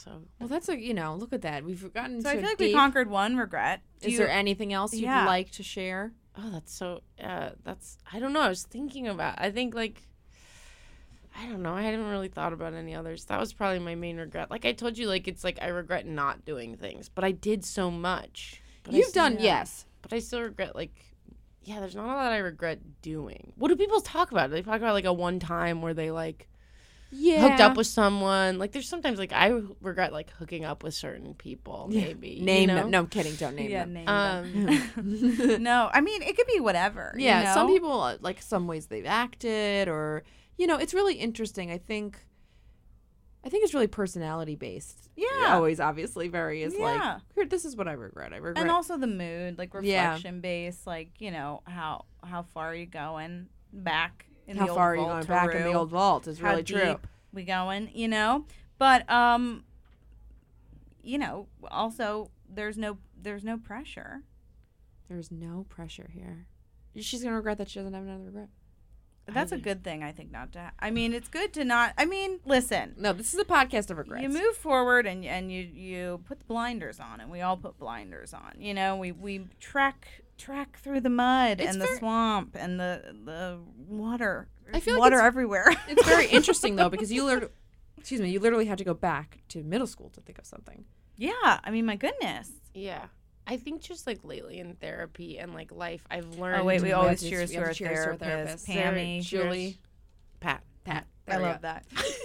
So
Well, that's look at that. We've gotten
So I feel like we conquered one regret.
Is there anything else you'd like to share?
Oh, that's so, I don't know. I was thinking about, I think I don't know. I hadn't really thought about any others. That was probably my main regret. Like I told you, it's I regret not doing things, but I did so much. But
Yes.
But I still regret, there's not a lot I regret doing. What do people talk about? They talk about, a one time where they, hooked up with someone. There's sometimes, I regret, hooking up with certain people, maybe.
Name them. No, I'm kidding. Don't name them.
Name them. No, I mean, it could be whatever.
Yeah,
you know?
some people, some ways they've acted or, it's really interesting. I think it's really personality based.
Yeah.
It always obviously varies.
Yeah.
Here, this is what I regret.
And also the mood, reflection based, how far are you going back in the old vault? How far are you going
back in the old vault is really true.
How deep we going, But, also there's no pressure.
There's no pressure here. She's going to regret that she doesn't have another regret.
That's a good thing, I think, not to. I mean, it's good to not. I mean, listen.
No, this is a podcast of regrets.
You move forward and you put the blinders on, and we all put blinders on. We trek through the mud and the swamp and the water. There's
I feel
water everywhere.
It's very interesting though because you literally had to go back to middle school to think of something.
Yeah, I mean, my goodness.
Yeah. I think just lately in therapy and life, I've learned.
Oh wait, we always cheers to our therapist, Pammy,
Julie,
Pat. I love that.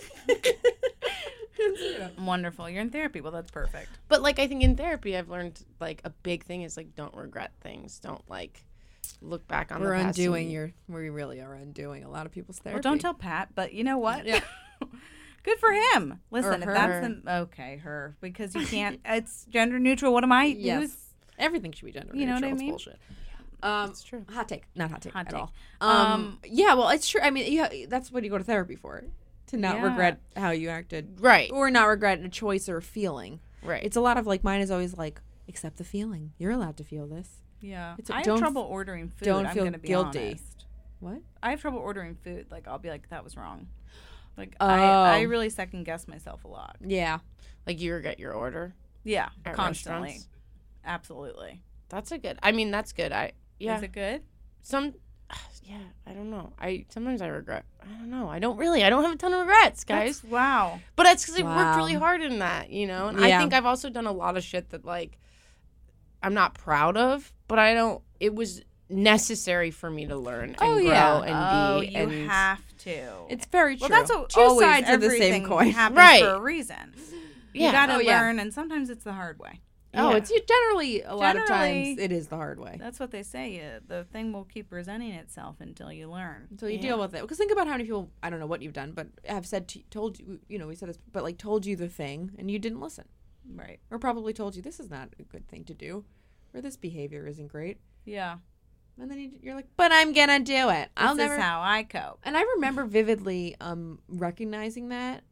Wonderful. You're in therapy. Well, that's perfect.
But I think in therapy, I've learned a big thing is don't regret things. Don't look back on the past.
We really are undoing a lot of people's therapy.
Well, don't tell Pat, but you know what?
Yeah.
Good for him. Listen,
Or
if that's her, because you can't. It's gender neutral. What am I?
Yes. Everything should be gender neutral.
You know what I
it's
mean?
Bullshit.
It's true.
Hot take. Not hot take at
take.
all. Yeah, well, it's true. I mean, that's what you go to therapy for. To not regret how you acted.
Right.
Or not regret a choice or a feeling.
Right.
It's a lot of mine is always accept the feeling. You're allowed to feel this.
Yeah. I have trouble ordering food.
Don't
I'm
feel
gonna be
guilty.
Honest.
What?
I have trouble ordering food. I'll be that was wrong. I really second guess myself a lot.
Yeah.
You regret your order?
Yeah.
At
constantly.
Restaurants?
Absolutely.
That's that's good.
Is it good?
I don't know. Sometimes I regret. I don't know. I don't have a ton of regrets, guys.
Wow.
But that's because I worked really hard in that, And I think I've also done a lot of shit that I'm not proud of, but it was necessary for me to learn and grow and be.
You have to.
It's very true.
Well, that's what
two sides of the same coin.
Happens
Right.
for a reason.
Yeah.
You got to learn, and sometimes it's the hard way.
Oh, it's generally a lot of times it is the hard way.
That's what they say. The thing will keep presenting itself until you learn.
Until you deal with it. Because think about how many people, I don't know what you've done, but have told you, we said this, but told you the thing and you didn't listen.
Right.
Or probably told you this is not a good thing to do, or this behavior isn't great.
Yeah.
And then you're like, but I'm going to do it.
This is how I cope.
And I remember vividly recognizing that.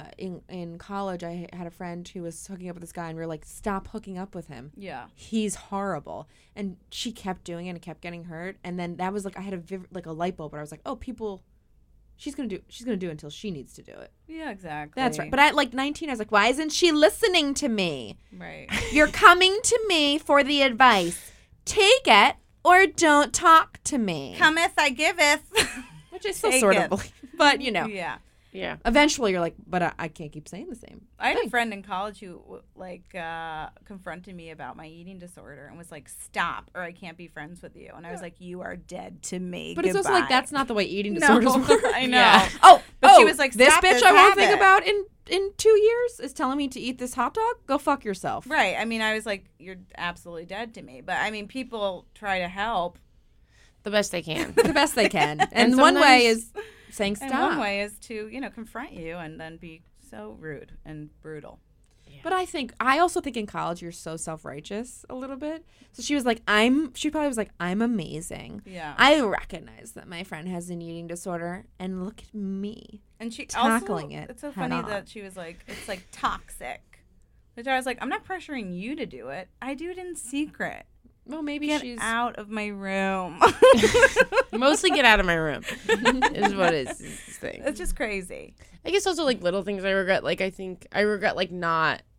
In college, I had a friend who was hooking up with this guy, and we were like, stop hooking up with him.
Yeah.
He's horrible. And she kept doing it and kept getting hurt. And then that was I had a light bulb, but I was like, oh, she's going to do it until she needs to do it.
Yeah, exactly.
That's right. But at 19, I was like, why isn't she listening to me?
Right.
You're coming to me for the advice. Take it. Or don't talk to me.
Cometh, I giveth.
Which I still sort of believe. But,
Yeah.
Yeah.
Eventually you're like, but I can't keep saying the same.
I had a friend in college who, confronted me about my eating disorder and was like, stop, or I can't be friends with you. And I was like, you are dead to me.
But
Goodbye.
it's also that's not the way eating disorders work.
I know.
Yeah.
But she was like,
this
stop
bitch
this
I won't think
habit.
about in 2 years is telling me to eat this hot dog? Go fuck yourself.
Right. I mean, I was like, you're absolutely dead to me. But I mean, people try to help.
The best they can.
The best they can. And
And
one way
sometimes-
is saying stop.
And one way is to, confront you and then be so rude and brutal.
But I also think in college you're so self-righteous a little bit. So she was like, she probably was like, I'm amazing.
Yeah.
I recognize that my friend has an eating disorder and look at me.
And she
tackling
also,
it
it's so
head
funny
on.
that she was like, it's like toxic. Which I was like, I'm not pressuring you to do it. I do it in secret.
Well, maybe
Get
she's
out of my room.
Mostly get out of my room is what is the thing.
It's just crazy.
I guess also little things I regret. I think I regret not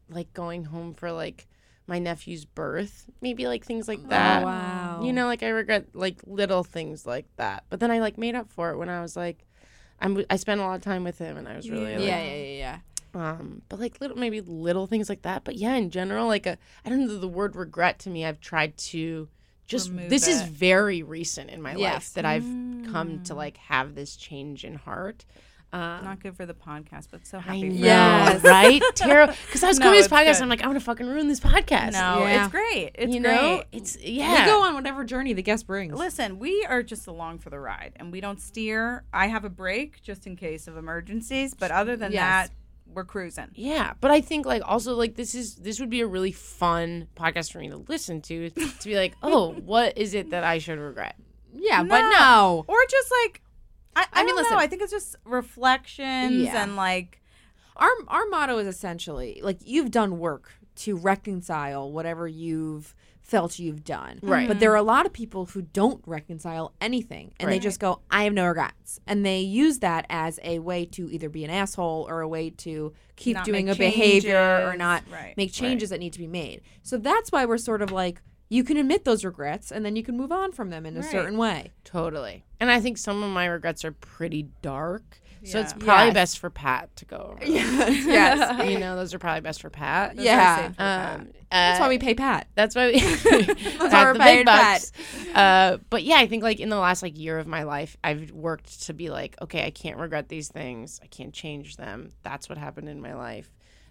like going home for like my nephew's birth, maybe like things like that.
Oh, wow.
You know, like I regret like little things like that. But then I like made up for it when I was like, I spent a lot of time with him, and I was really like,
Yeah.
but like maybe little things like that. But yeah, in general, like I don't know, the word regret to me, I've tried to just
Remove
this is
it.
very recent in my life
Yes.
that I've come to like have this change in heart.
Not good for the podcast, but so
I
happy.
know,
for
Yes.
right? Terrible. Because I was
No,
coming to this
it's
podcast,
good.
and I'm like, I'm gonna fucking ruin this podcast.
No,
Yeah.
it's great. It's
you
great.
know, it's
We
yeah.
go on whatever journey the guest brings.
Listen, we are just along for the ride, and we don't steer. I have a break just in case of emergencies, but other than
Yes.
that, we're cruising.
Yeah, but I think like also like this would be a really fun podcast for me to listen to be like, oh, what is it that I should regret?
Yeah, but no.
Or just like, I
mean,
don't
listen.
know. I think it's just reflections
Yeah.
and like,
Our motto is essentially like you've done work to reconcile whatever you've felt you've done.
Right.
But there are a lot of people who don't reconcile anything and they
Right.
just go, I have no regrets. And they use that as a way to either be an asshole or a way to keep
Not
doing
make
a behavior or
changes.
not
Right.
make changes that need to be made. So that's why we're sort of like, you can admit those regrets and then you can move on from them in a
Right.
certain way.
Totally. And I think some of my regrets are pretty dark. So it's
Yeah.
probably
Yes.
best for Pat to go over.
Yes.
You know, those are probably best for Pat.
Yeah.
That's
That's why we pay Pat.
That's why we
why we're
Pat the
paying
big bucks. But yeah, I think like in the last like year of my life, I've worked to be like, okay, I can't regret these things. I can't change them. That's what happened in my life.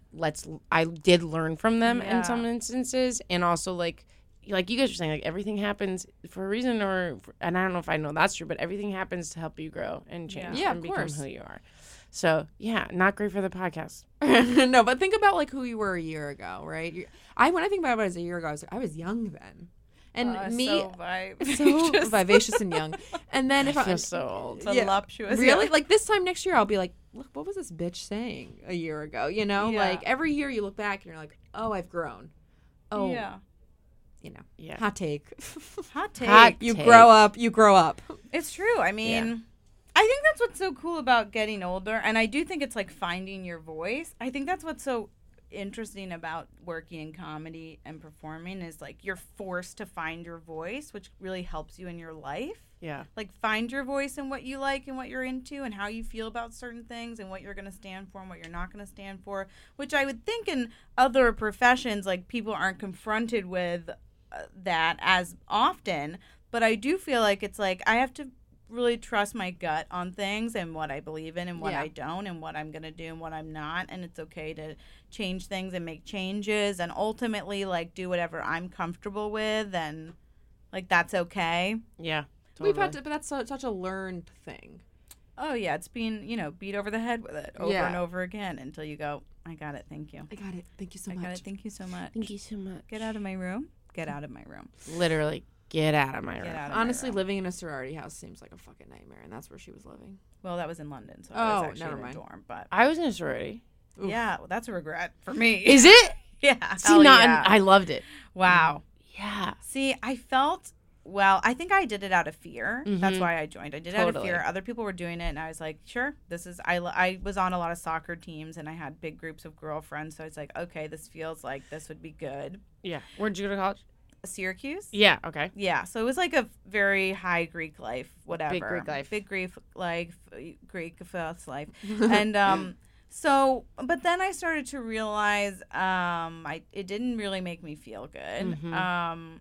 I did learn from them
Yeah.
in some instances, and also like you guys were saying, like everything happens for a reason, and I don't know if I know that's true, but everything happens to help you grow and change
Yeah,
and
of
become
course.
who you are. So yeah, not great for the podcast.
No, but think about like who you were a year ago, right? When I think about it as a year ago, I was young then, and me
so vibe.
so vivacious and young. And then if
I
I
feel so old.
voluptuous.
really
Yeah.
like this time next year, I'll be like, look, what was this bitch saying a year ago? You know,
Yeah.
like every year you look back and you're like, oh, I've grown. Oh,
Yeah.
you know,
Yeah.
hot take.
Hot take.
Hot
You
take.
grow up. You grow up.
It's true. I mean, I think that's what's so cool about getting older. And I do think it's like finding your voice. I think that's what's so interesting about working in comedy and performing is like you're forced to find your voice, which really helps you in your life.
Yeah.
Like find your voice and what you like and what you're into and how you feel about certain things and what you're going to stand for and what you're not going to stand for, which I would think in other professions, like people aren't confronted with that as often. But I do feel like it's like I have to really trust my gut on things and what I believe in and what
Yeah.
I don't and what I'm going to do and what I'm not. And it's okay to change things and make changes and ultimately like do whatever I'm comfortable with and like that's okay.
Yeah.
We've had to, but that's such a learned thing.
Oh yeah, it's being, beat over the head with it over
Yeah.
and over again until you go, I got it, thank you.
I got it. Thank you so
I
much.
got it, thank you so much.
Thank you so much.
Get out of my room. Get out of my room.
Literally, get out of my room.
Get out of
Honestly,
my room.
living in a sorority house seems like a fucking nightmare, and that's where she was living.
Well, that was in London, so
Oh,
I was actually
never
in a
mind.
dorm, but
I was in a sorority.
yeah, well, that's a regret for me.
Is it?
yeah.
See,
hell
not.
yeah.
I loved it.
Wow.
Yeah.
See, I felt well. I think I did it out of fear. That's
Mhm.
why I joined. I did it out of
Totally.
fear. Other people were doing it, and I was like, sure. This is. I was on a lot of soccer teams, and I had big groups of girlfriends. So I was like, okay, this feels like this would be good.
Yeah. Where'd you go to college?
Syracuse.
Yeah. Okay.
Yeah, so it was like a very high Greek life, whatever.
Greek life.
Big Greek life, Greek first life, and so. But then I started to realize, it didn't really make me feel good.
Mhm.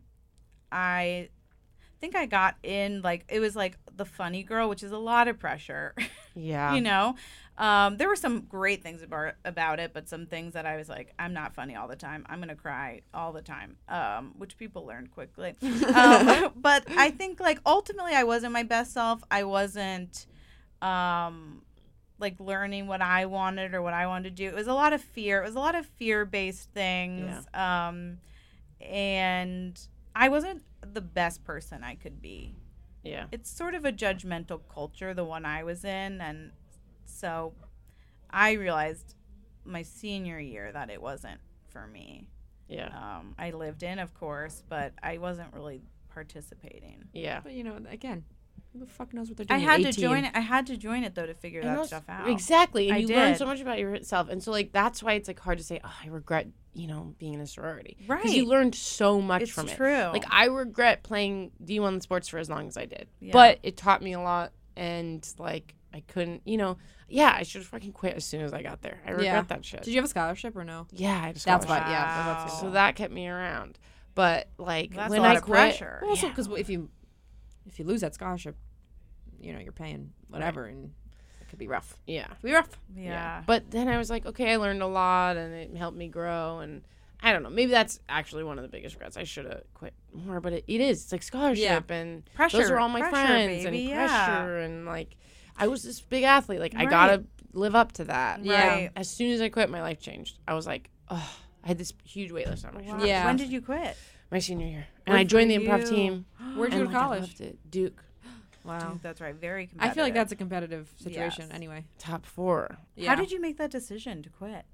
I think I got in like it was like the funny girl, which is a lot of pressure.
Yeah.
You know, there were some great things about it, but some things that I was like, I'm not funny all the time. I'm gonna cry all the time, which people learned quickly. But I think like ultimately, I wasn't my best self. I wasn't like learning what I wanted or what I wanted to do. It was a lot of fear. It was a lot of fear-based things, and I wasn't the best person I could be.
Yeah.
It's sort of a judgmental culture, the one I was in, and so I realized my senior year that it wasn't for me.
Yeah.
I lived in, of course, but I wasn't really participating.
Yeah.
But again, Who the fuck knows what they're
I
doing?
had
at
to
18?
join it. I had to join it though to figure that stuff out.
Exactly. And
I
you learn
did.
so much about yourself. And so like that's why it's like hard to say, oh, I regret, being in a sorority.
Right.
Because you learned so much
It's
from it.
true.
Like I regret playing D1 sports for as long as I did.
Yeah.
But it taught me a lot, and like I couldn't, I should have fucking quit as soon as I got there. I regret that shit.
Did you have a scholarship or no?
Yeah, I had a
That's
scholarship.
what. Yeah.
Wow.
So that kept me around. But like
That's
when
a lot
I
of
quit,
pressure.
Well, also, because if you lose that scholarship, you're paying whatever, and it could be rough.
yeah.
It could be rough.
Yeah.
But then I was like, okay, I learned a lot, and it helped me grow. And I don't know, maybe that's actually one of the biggest regrets. I should have quit more, but it is. It's like scholarship and
Pressure.
Those are all my
Pressure,
friends
baby,
and
yeah.
pressure and like I was this big athlete. Like I
Right.
gotta live up to that.
Yeah.
And as soon as I quit, my life changed. I was like, oh, I had this huge weight list on my shoulders.
Yeah.
When did you quit?
My senior year, and
Good
I joined the
for
improv
you.
team.
Where'd you
and,
go to
like, I
college?
loved it. Duke,
Wow.
That's right. Very
I
competitive.
feel like that's a competitive situation
Yes.
anyway.
top 4.
Yeah.
How did you make that decision to quit?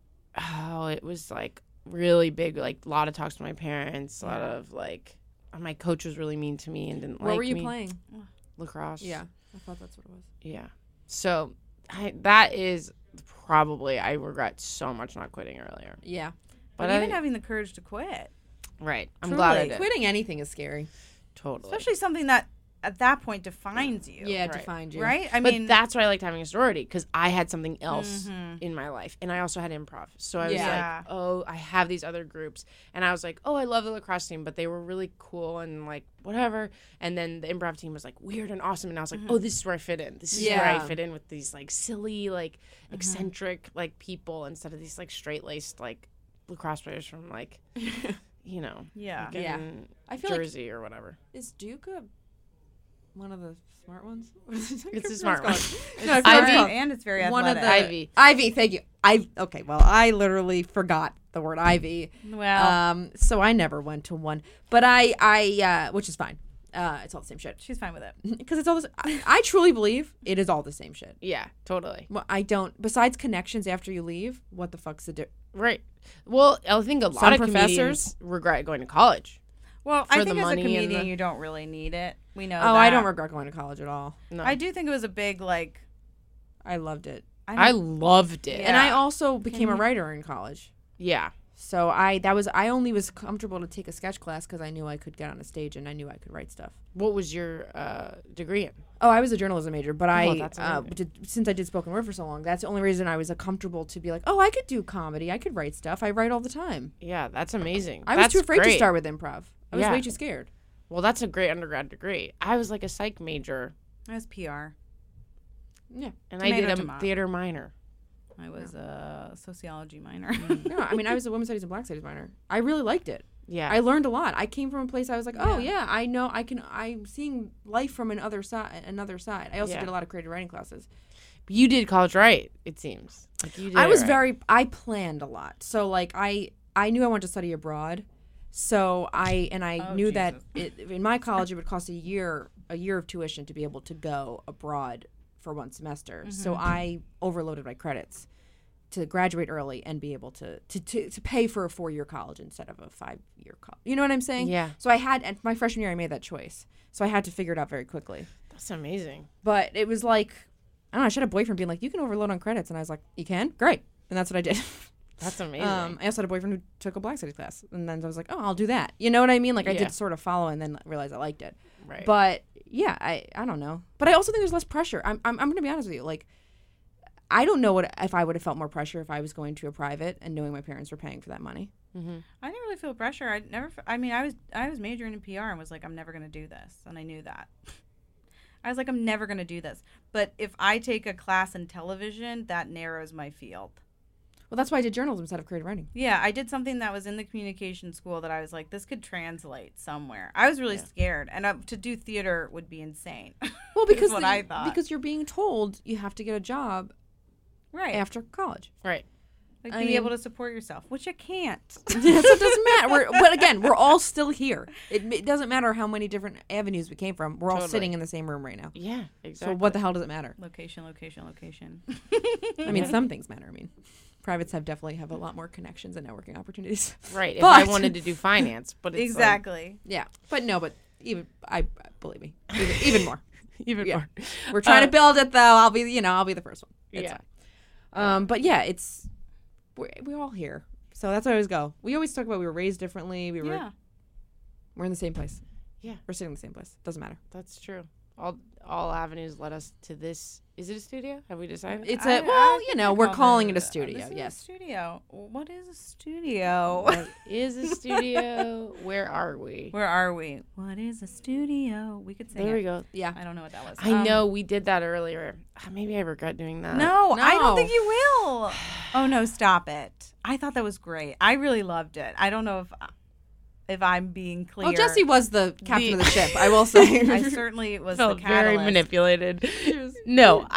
Oh, it was like really big. Like a lot of talks to my parents. A lot of like, my coach was really mean to me and didn't
Where
like
were you
me.
playing?
Lacrosse.
Yeah. I thought that's what it was.
Yeah. So that is probably, I regret so much not quitting earlier.
Yeah.
But
But
even
I-
having the courage to quit,
Right. I'm glad I
Truly,
did.
quitting anything is scary.
Totally.
especially something that at that point defines you.
Yeah,
Right.
to find you.
Right? I
But
mean,
that's why I liked having a sorority, because I had something else
Mhm.
in my life, and I also had improv. So I was
Yeah.
like, oh, I have these other groups, and I was like, oh, I love the lacrosse team, but they were really cool and like whatever. And then the improv team was like weird and awesome, and I was like, oh, this is where I fit in. This is where I
Yeah.
fit in with these like silly, like eccentric like people instead of these like straight laced like lacrosse players from like,
yeah.
like,
Yeah.
in
I feel like-
Jersey or whatever.
Is Duke one of the smart ones?
It's a smart one.
No,
Ivy.
And it's very
one of
athletic.
the
Ivy.
Ivy, thank you. Okay, well, I literally forgot the word Ivy.
Well,
So I never went to one, but I which is fine. It's all the same shit
she's fine with it.
because it's all this. I truly believe it is all the same shit.
Yeah, totally.
Well, I don't. Besides connections after you leave, what the fuck's the difference?
Right. Well, I think a lot
Some
of
professors-
comedians regret going to college.
Well,
For
I
the
think as a
money and
comedian,
the-
you don't really need it. We know.
Oh, I
that.
don't regret going to college at all.
No,
I do think it was a big like.
I loved it,
I loved it.
Yeah.
and I also became a writer in college.
Yeah.
So I only was comfortable to take a sketch class because I knew I could get on a stage and I knew I could write stuff.
What was your degree in?
Oh, I was a journalism major, but
that's amazing.
since I did spoken word for so long, that's the only reason I was comfortable to be like, oh, I could do comedy, I could write stuff, I write all the time.
Yeah, that's amazing.
I was
That's
too afraid to
great.
start with improv. I was
Yeah.
way too scared.
Well, that's a great undergrad degree. I was like a psych major,
I was PR.
Yeah,
and I did
Tomato,
a
tomato.
theater minor.
I was a sociology minor.
no, I mean I was a women's studies and black studies minor. I really liked it.
Yeah.
I learned a lot. I came from a place I was like, oh
Yeah.
yeah, I know I can. I'm seeing life from another side. I also
Yeah.
did a lot of creative writing classes.
You did college right, it seems. Like you did
I
it
was
right.
I planned a lot. So like I knew I wanted to study abroad. So I
Oh,
knew that in my college it would cost a year of tuition to be able to go abroad for one semester. So I overloaded my credits to graduate early and be able to pay for a 4-year college instead of a 5-year college. You know what I'm saying?
Yeah.
So and my freshman year I made that choice. So I had to figure it out very quickly.
That's amazing.
But it was like, I don't know, I should have a boyfriend being like, you can overload on credits. And I was like, you can? Great. And that's what I did.
That's amazing.
I also had a boyfriend who took a black studies class. And then I was like, oh, I'll do that. You know what I mean? Like I
Yeah.
did sort of follow and then realized I liked it.
Right.
But yeah, I don't know. But I also think there's less pressure. I'm going to be honest with you. Like, I don't know if I would have felt more pressure if I was going to a private and knowing my parents were paying for that money.
I didn't really feel pressure. I was majoring in PR and was like, I'm never going to do this. And I knew that. I was like, I'm never going to do this. But if I take a class in television, that narrows my field.
Well, that's why I did journalism instead of creative writing.
Yeah, I did something that was in the communication school that I was like, this could translate somewhere. I was really scared. And to do theater would be insane.
Well, because
is what I thought.
because you're being told you have to get a job
Right.
after college.
right.
Like
I
being
mean-
able to support yourself, which you can't.
So it doesn't matter. But again, we're all still here. It doesn't matter how many different avenues we came from. We're all
Totally.
sitting in the same room right now.
Yeah, exactly.
So what the hell does it matter?
Location, location, location.
I mean, some things matter. I mean, privates definitely have a lot more connections and networking opportunities.
Right. If
But-
I wanted to do finance, but it's
Exactly.
Yeah, but even believe me, even more.
Even more.
We're trying to build it, though. I'll be the first one. It's
Yeah.
fine. But yeah, we're all here. So that's where I always go. We always talk about we were raised differently. We're in the same place.
Yeah.
We're sitting in the same place. Doesn't matter.
That's true. All avenues led us to this. Is it a studio? Have we decided?
It's
I
we're
call
calling
it
it a studio.
This is
Yes.
a studio. What is a studio?
What is a studio? Where are we?
Where are we? What is a studio? We could say
There we go.
Yeah.
I don't know what that was.
I know we did that earlier. Maybe I regret doing that.
No, I
No.
don't think you will. Oh no, stop it. I thought that was great. I really loved it. I don't know if I'm being clear.
Well, Jesse was the captain of the ship, I will say.
I certainly was
Felt
the
very
catalyst.
manipulated. No,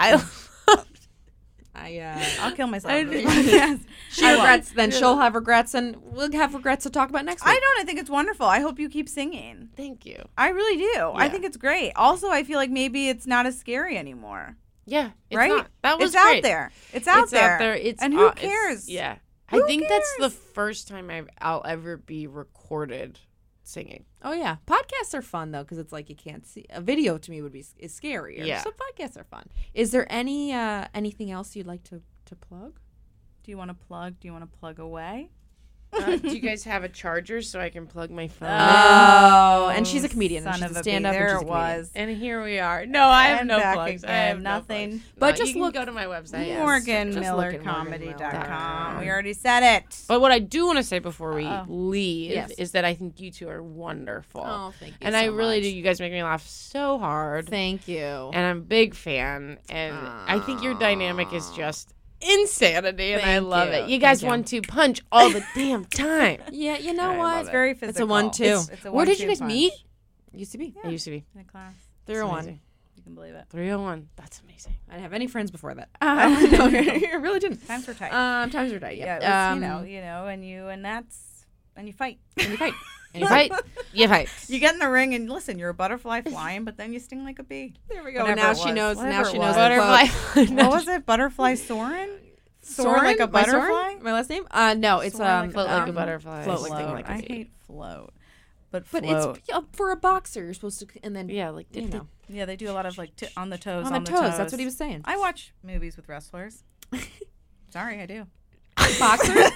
I'll kill myself.
Yes. She regrets, then she'll have regrets, and we'll have regrets to talk about next week.
I don't. I think it's wonderful. I hope you keep singing.
Thank you.
I really do. I
Yeah.
think it's great. Also, I feel like maybe it's not as scary anymore.
Yeah, it's
Right?
not. That was
it's
great.
out there. It's out there.
It's
and who
it's-
cares?
Yeah,
Who
I think that's the
cares?
first time I'll ever be recorded singing.
Oh yeah, podcasts are fun though because it's like you can't see. A video to me is scarier.
Yeah.
So podcasts are fun. Is there anything else you'd like to plug?
Do you want to plug? Do you want to plug away?
Do you guys have a charger so I can plug my phone?
Oh, and she's a comedian. And
Son
she's
of
a
a
stand-up.
bee.
and
There
she's
it
a comedian.
was.
And here we are. No, I have
And
no
back
plugs. I
again.
have
Nothing.
No plugs.
But
No,
just
you can
look-
go to my website. Yes.
MorganMillerComedy.com. We already said it.
But what I do want to say before we
Uh-oh.
leave
Yes.
is that I think you two are wonderful.
Oh, thank you.
And
so
I really
much.
do. You guys make me laugh so hard.
Thank you.
And I'm a big fan. And I think your dynamic is just insanity. And I
Thank
love
you.
it. You guys
Thank you.
want to punch all the damn time.
Yeah, you know
I
what?
love
It's very
It's
physical.
a 1-2.
It's a
Where did
1-2
you guys
punch.
meet? Used to be.
I used to be.
In a class.
301.
amazing.
You can believe it.
301. That's amazing.
I didn't have any friends before that.
No,
I really didn't.
Times were tight.
Times were tight.
yeah,
Yeah.
it was, and you fight.
and you fight.
And you fight. You fight.
You get in the ring and listen, you're a butterfly flying, but then you sting like a bee.
There we go.
Whatever
Now
it
she
was.
knows.
Whatever
Now
it
she
was.
knows. the quote.
Butterfly.
What was it? Butterfly soaring? Soar like a
My Soren?
butterfly?
My last name? No, it's
Soar like a
Float like a butterfly.
Float
Sting
like a
like a
I
bee.
hate float. But
But
float.
it's for a boxer. You're supposed to, and then
Yeah, like
you know,
Yeah, they do a lot of like on the toes.
on the toes. That's what he was saying.
I watch movies with wrestlers. Sorry, I do.
Boxers.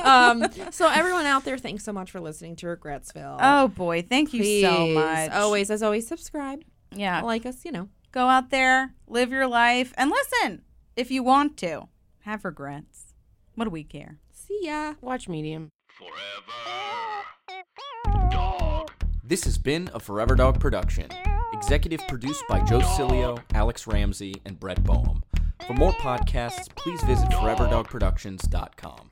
So everyone out there, thanks so much for listening to Regretsville.
Oh boy, thank you so
Please,
much.
Always, as always, subscribe.
Yeah.
Like us, you know.
Go out there, live your life, and listen. If you want to, have regrets. What do we care?
See ya.
Watch Medium.
This has been a Forever Dog production. Executive produced by Joe Cilio, Alex Ramsey, and Brett Boehm. For more podcasts, please visit foreverdogproductions.com.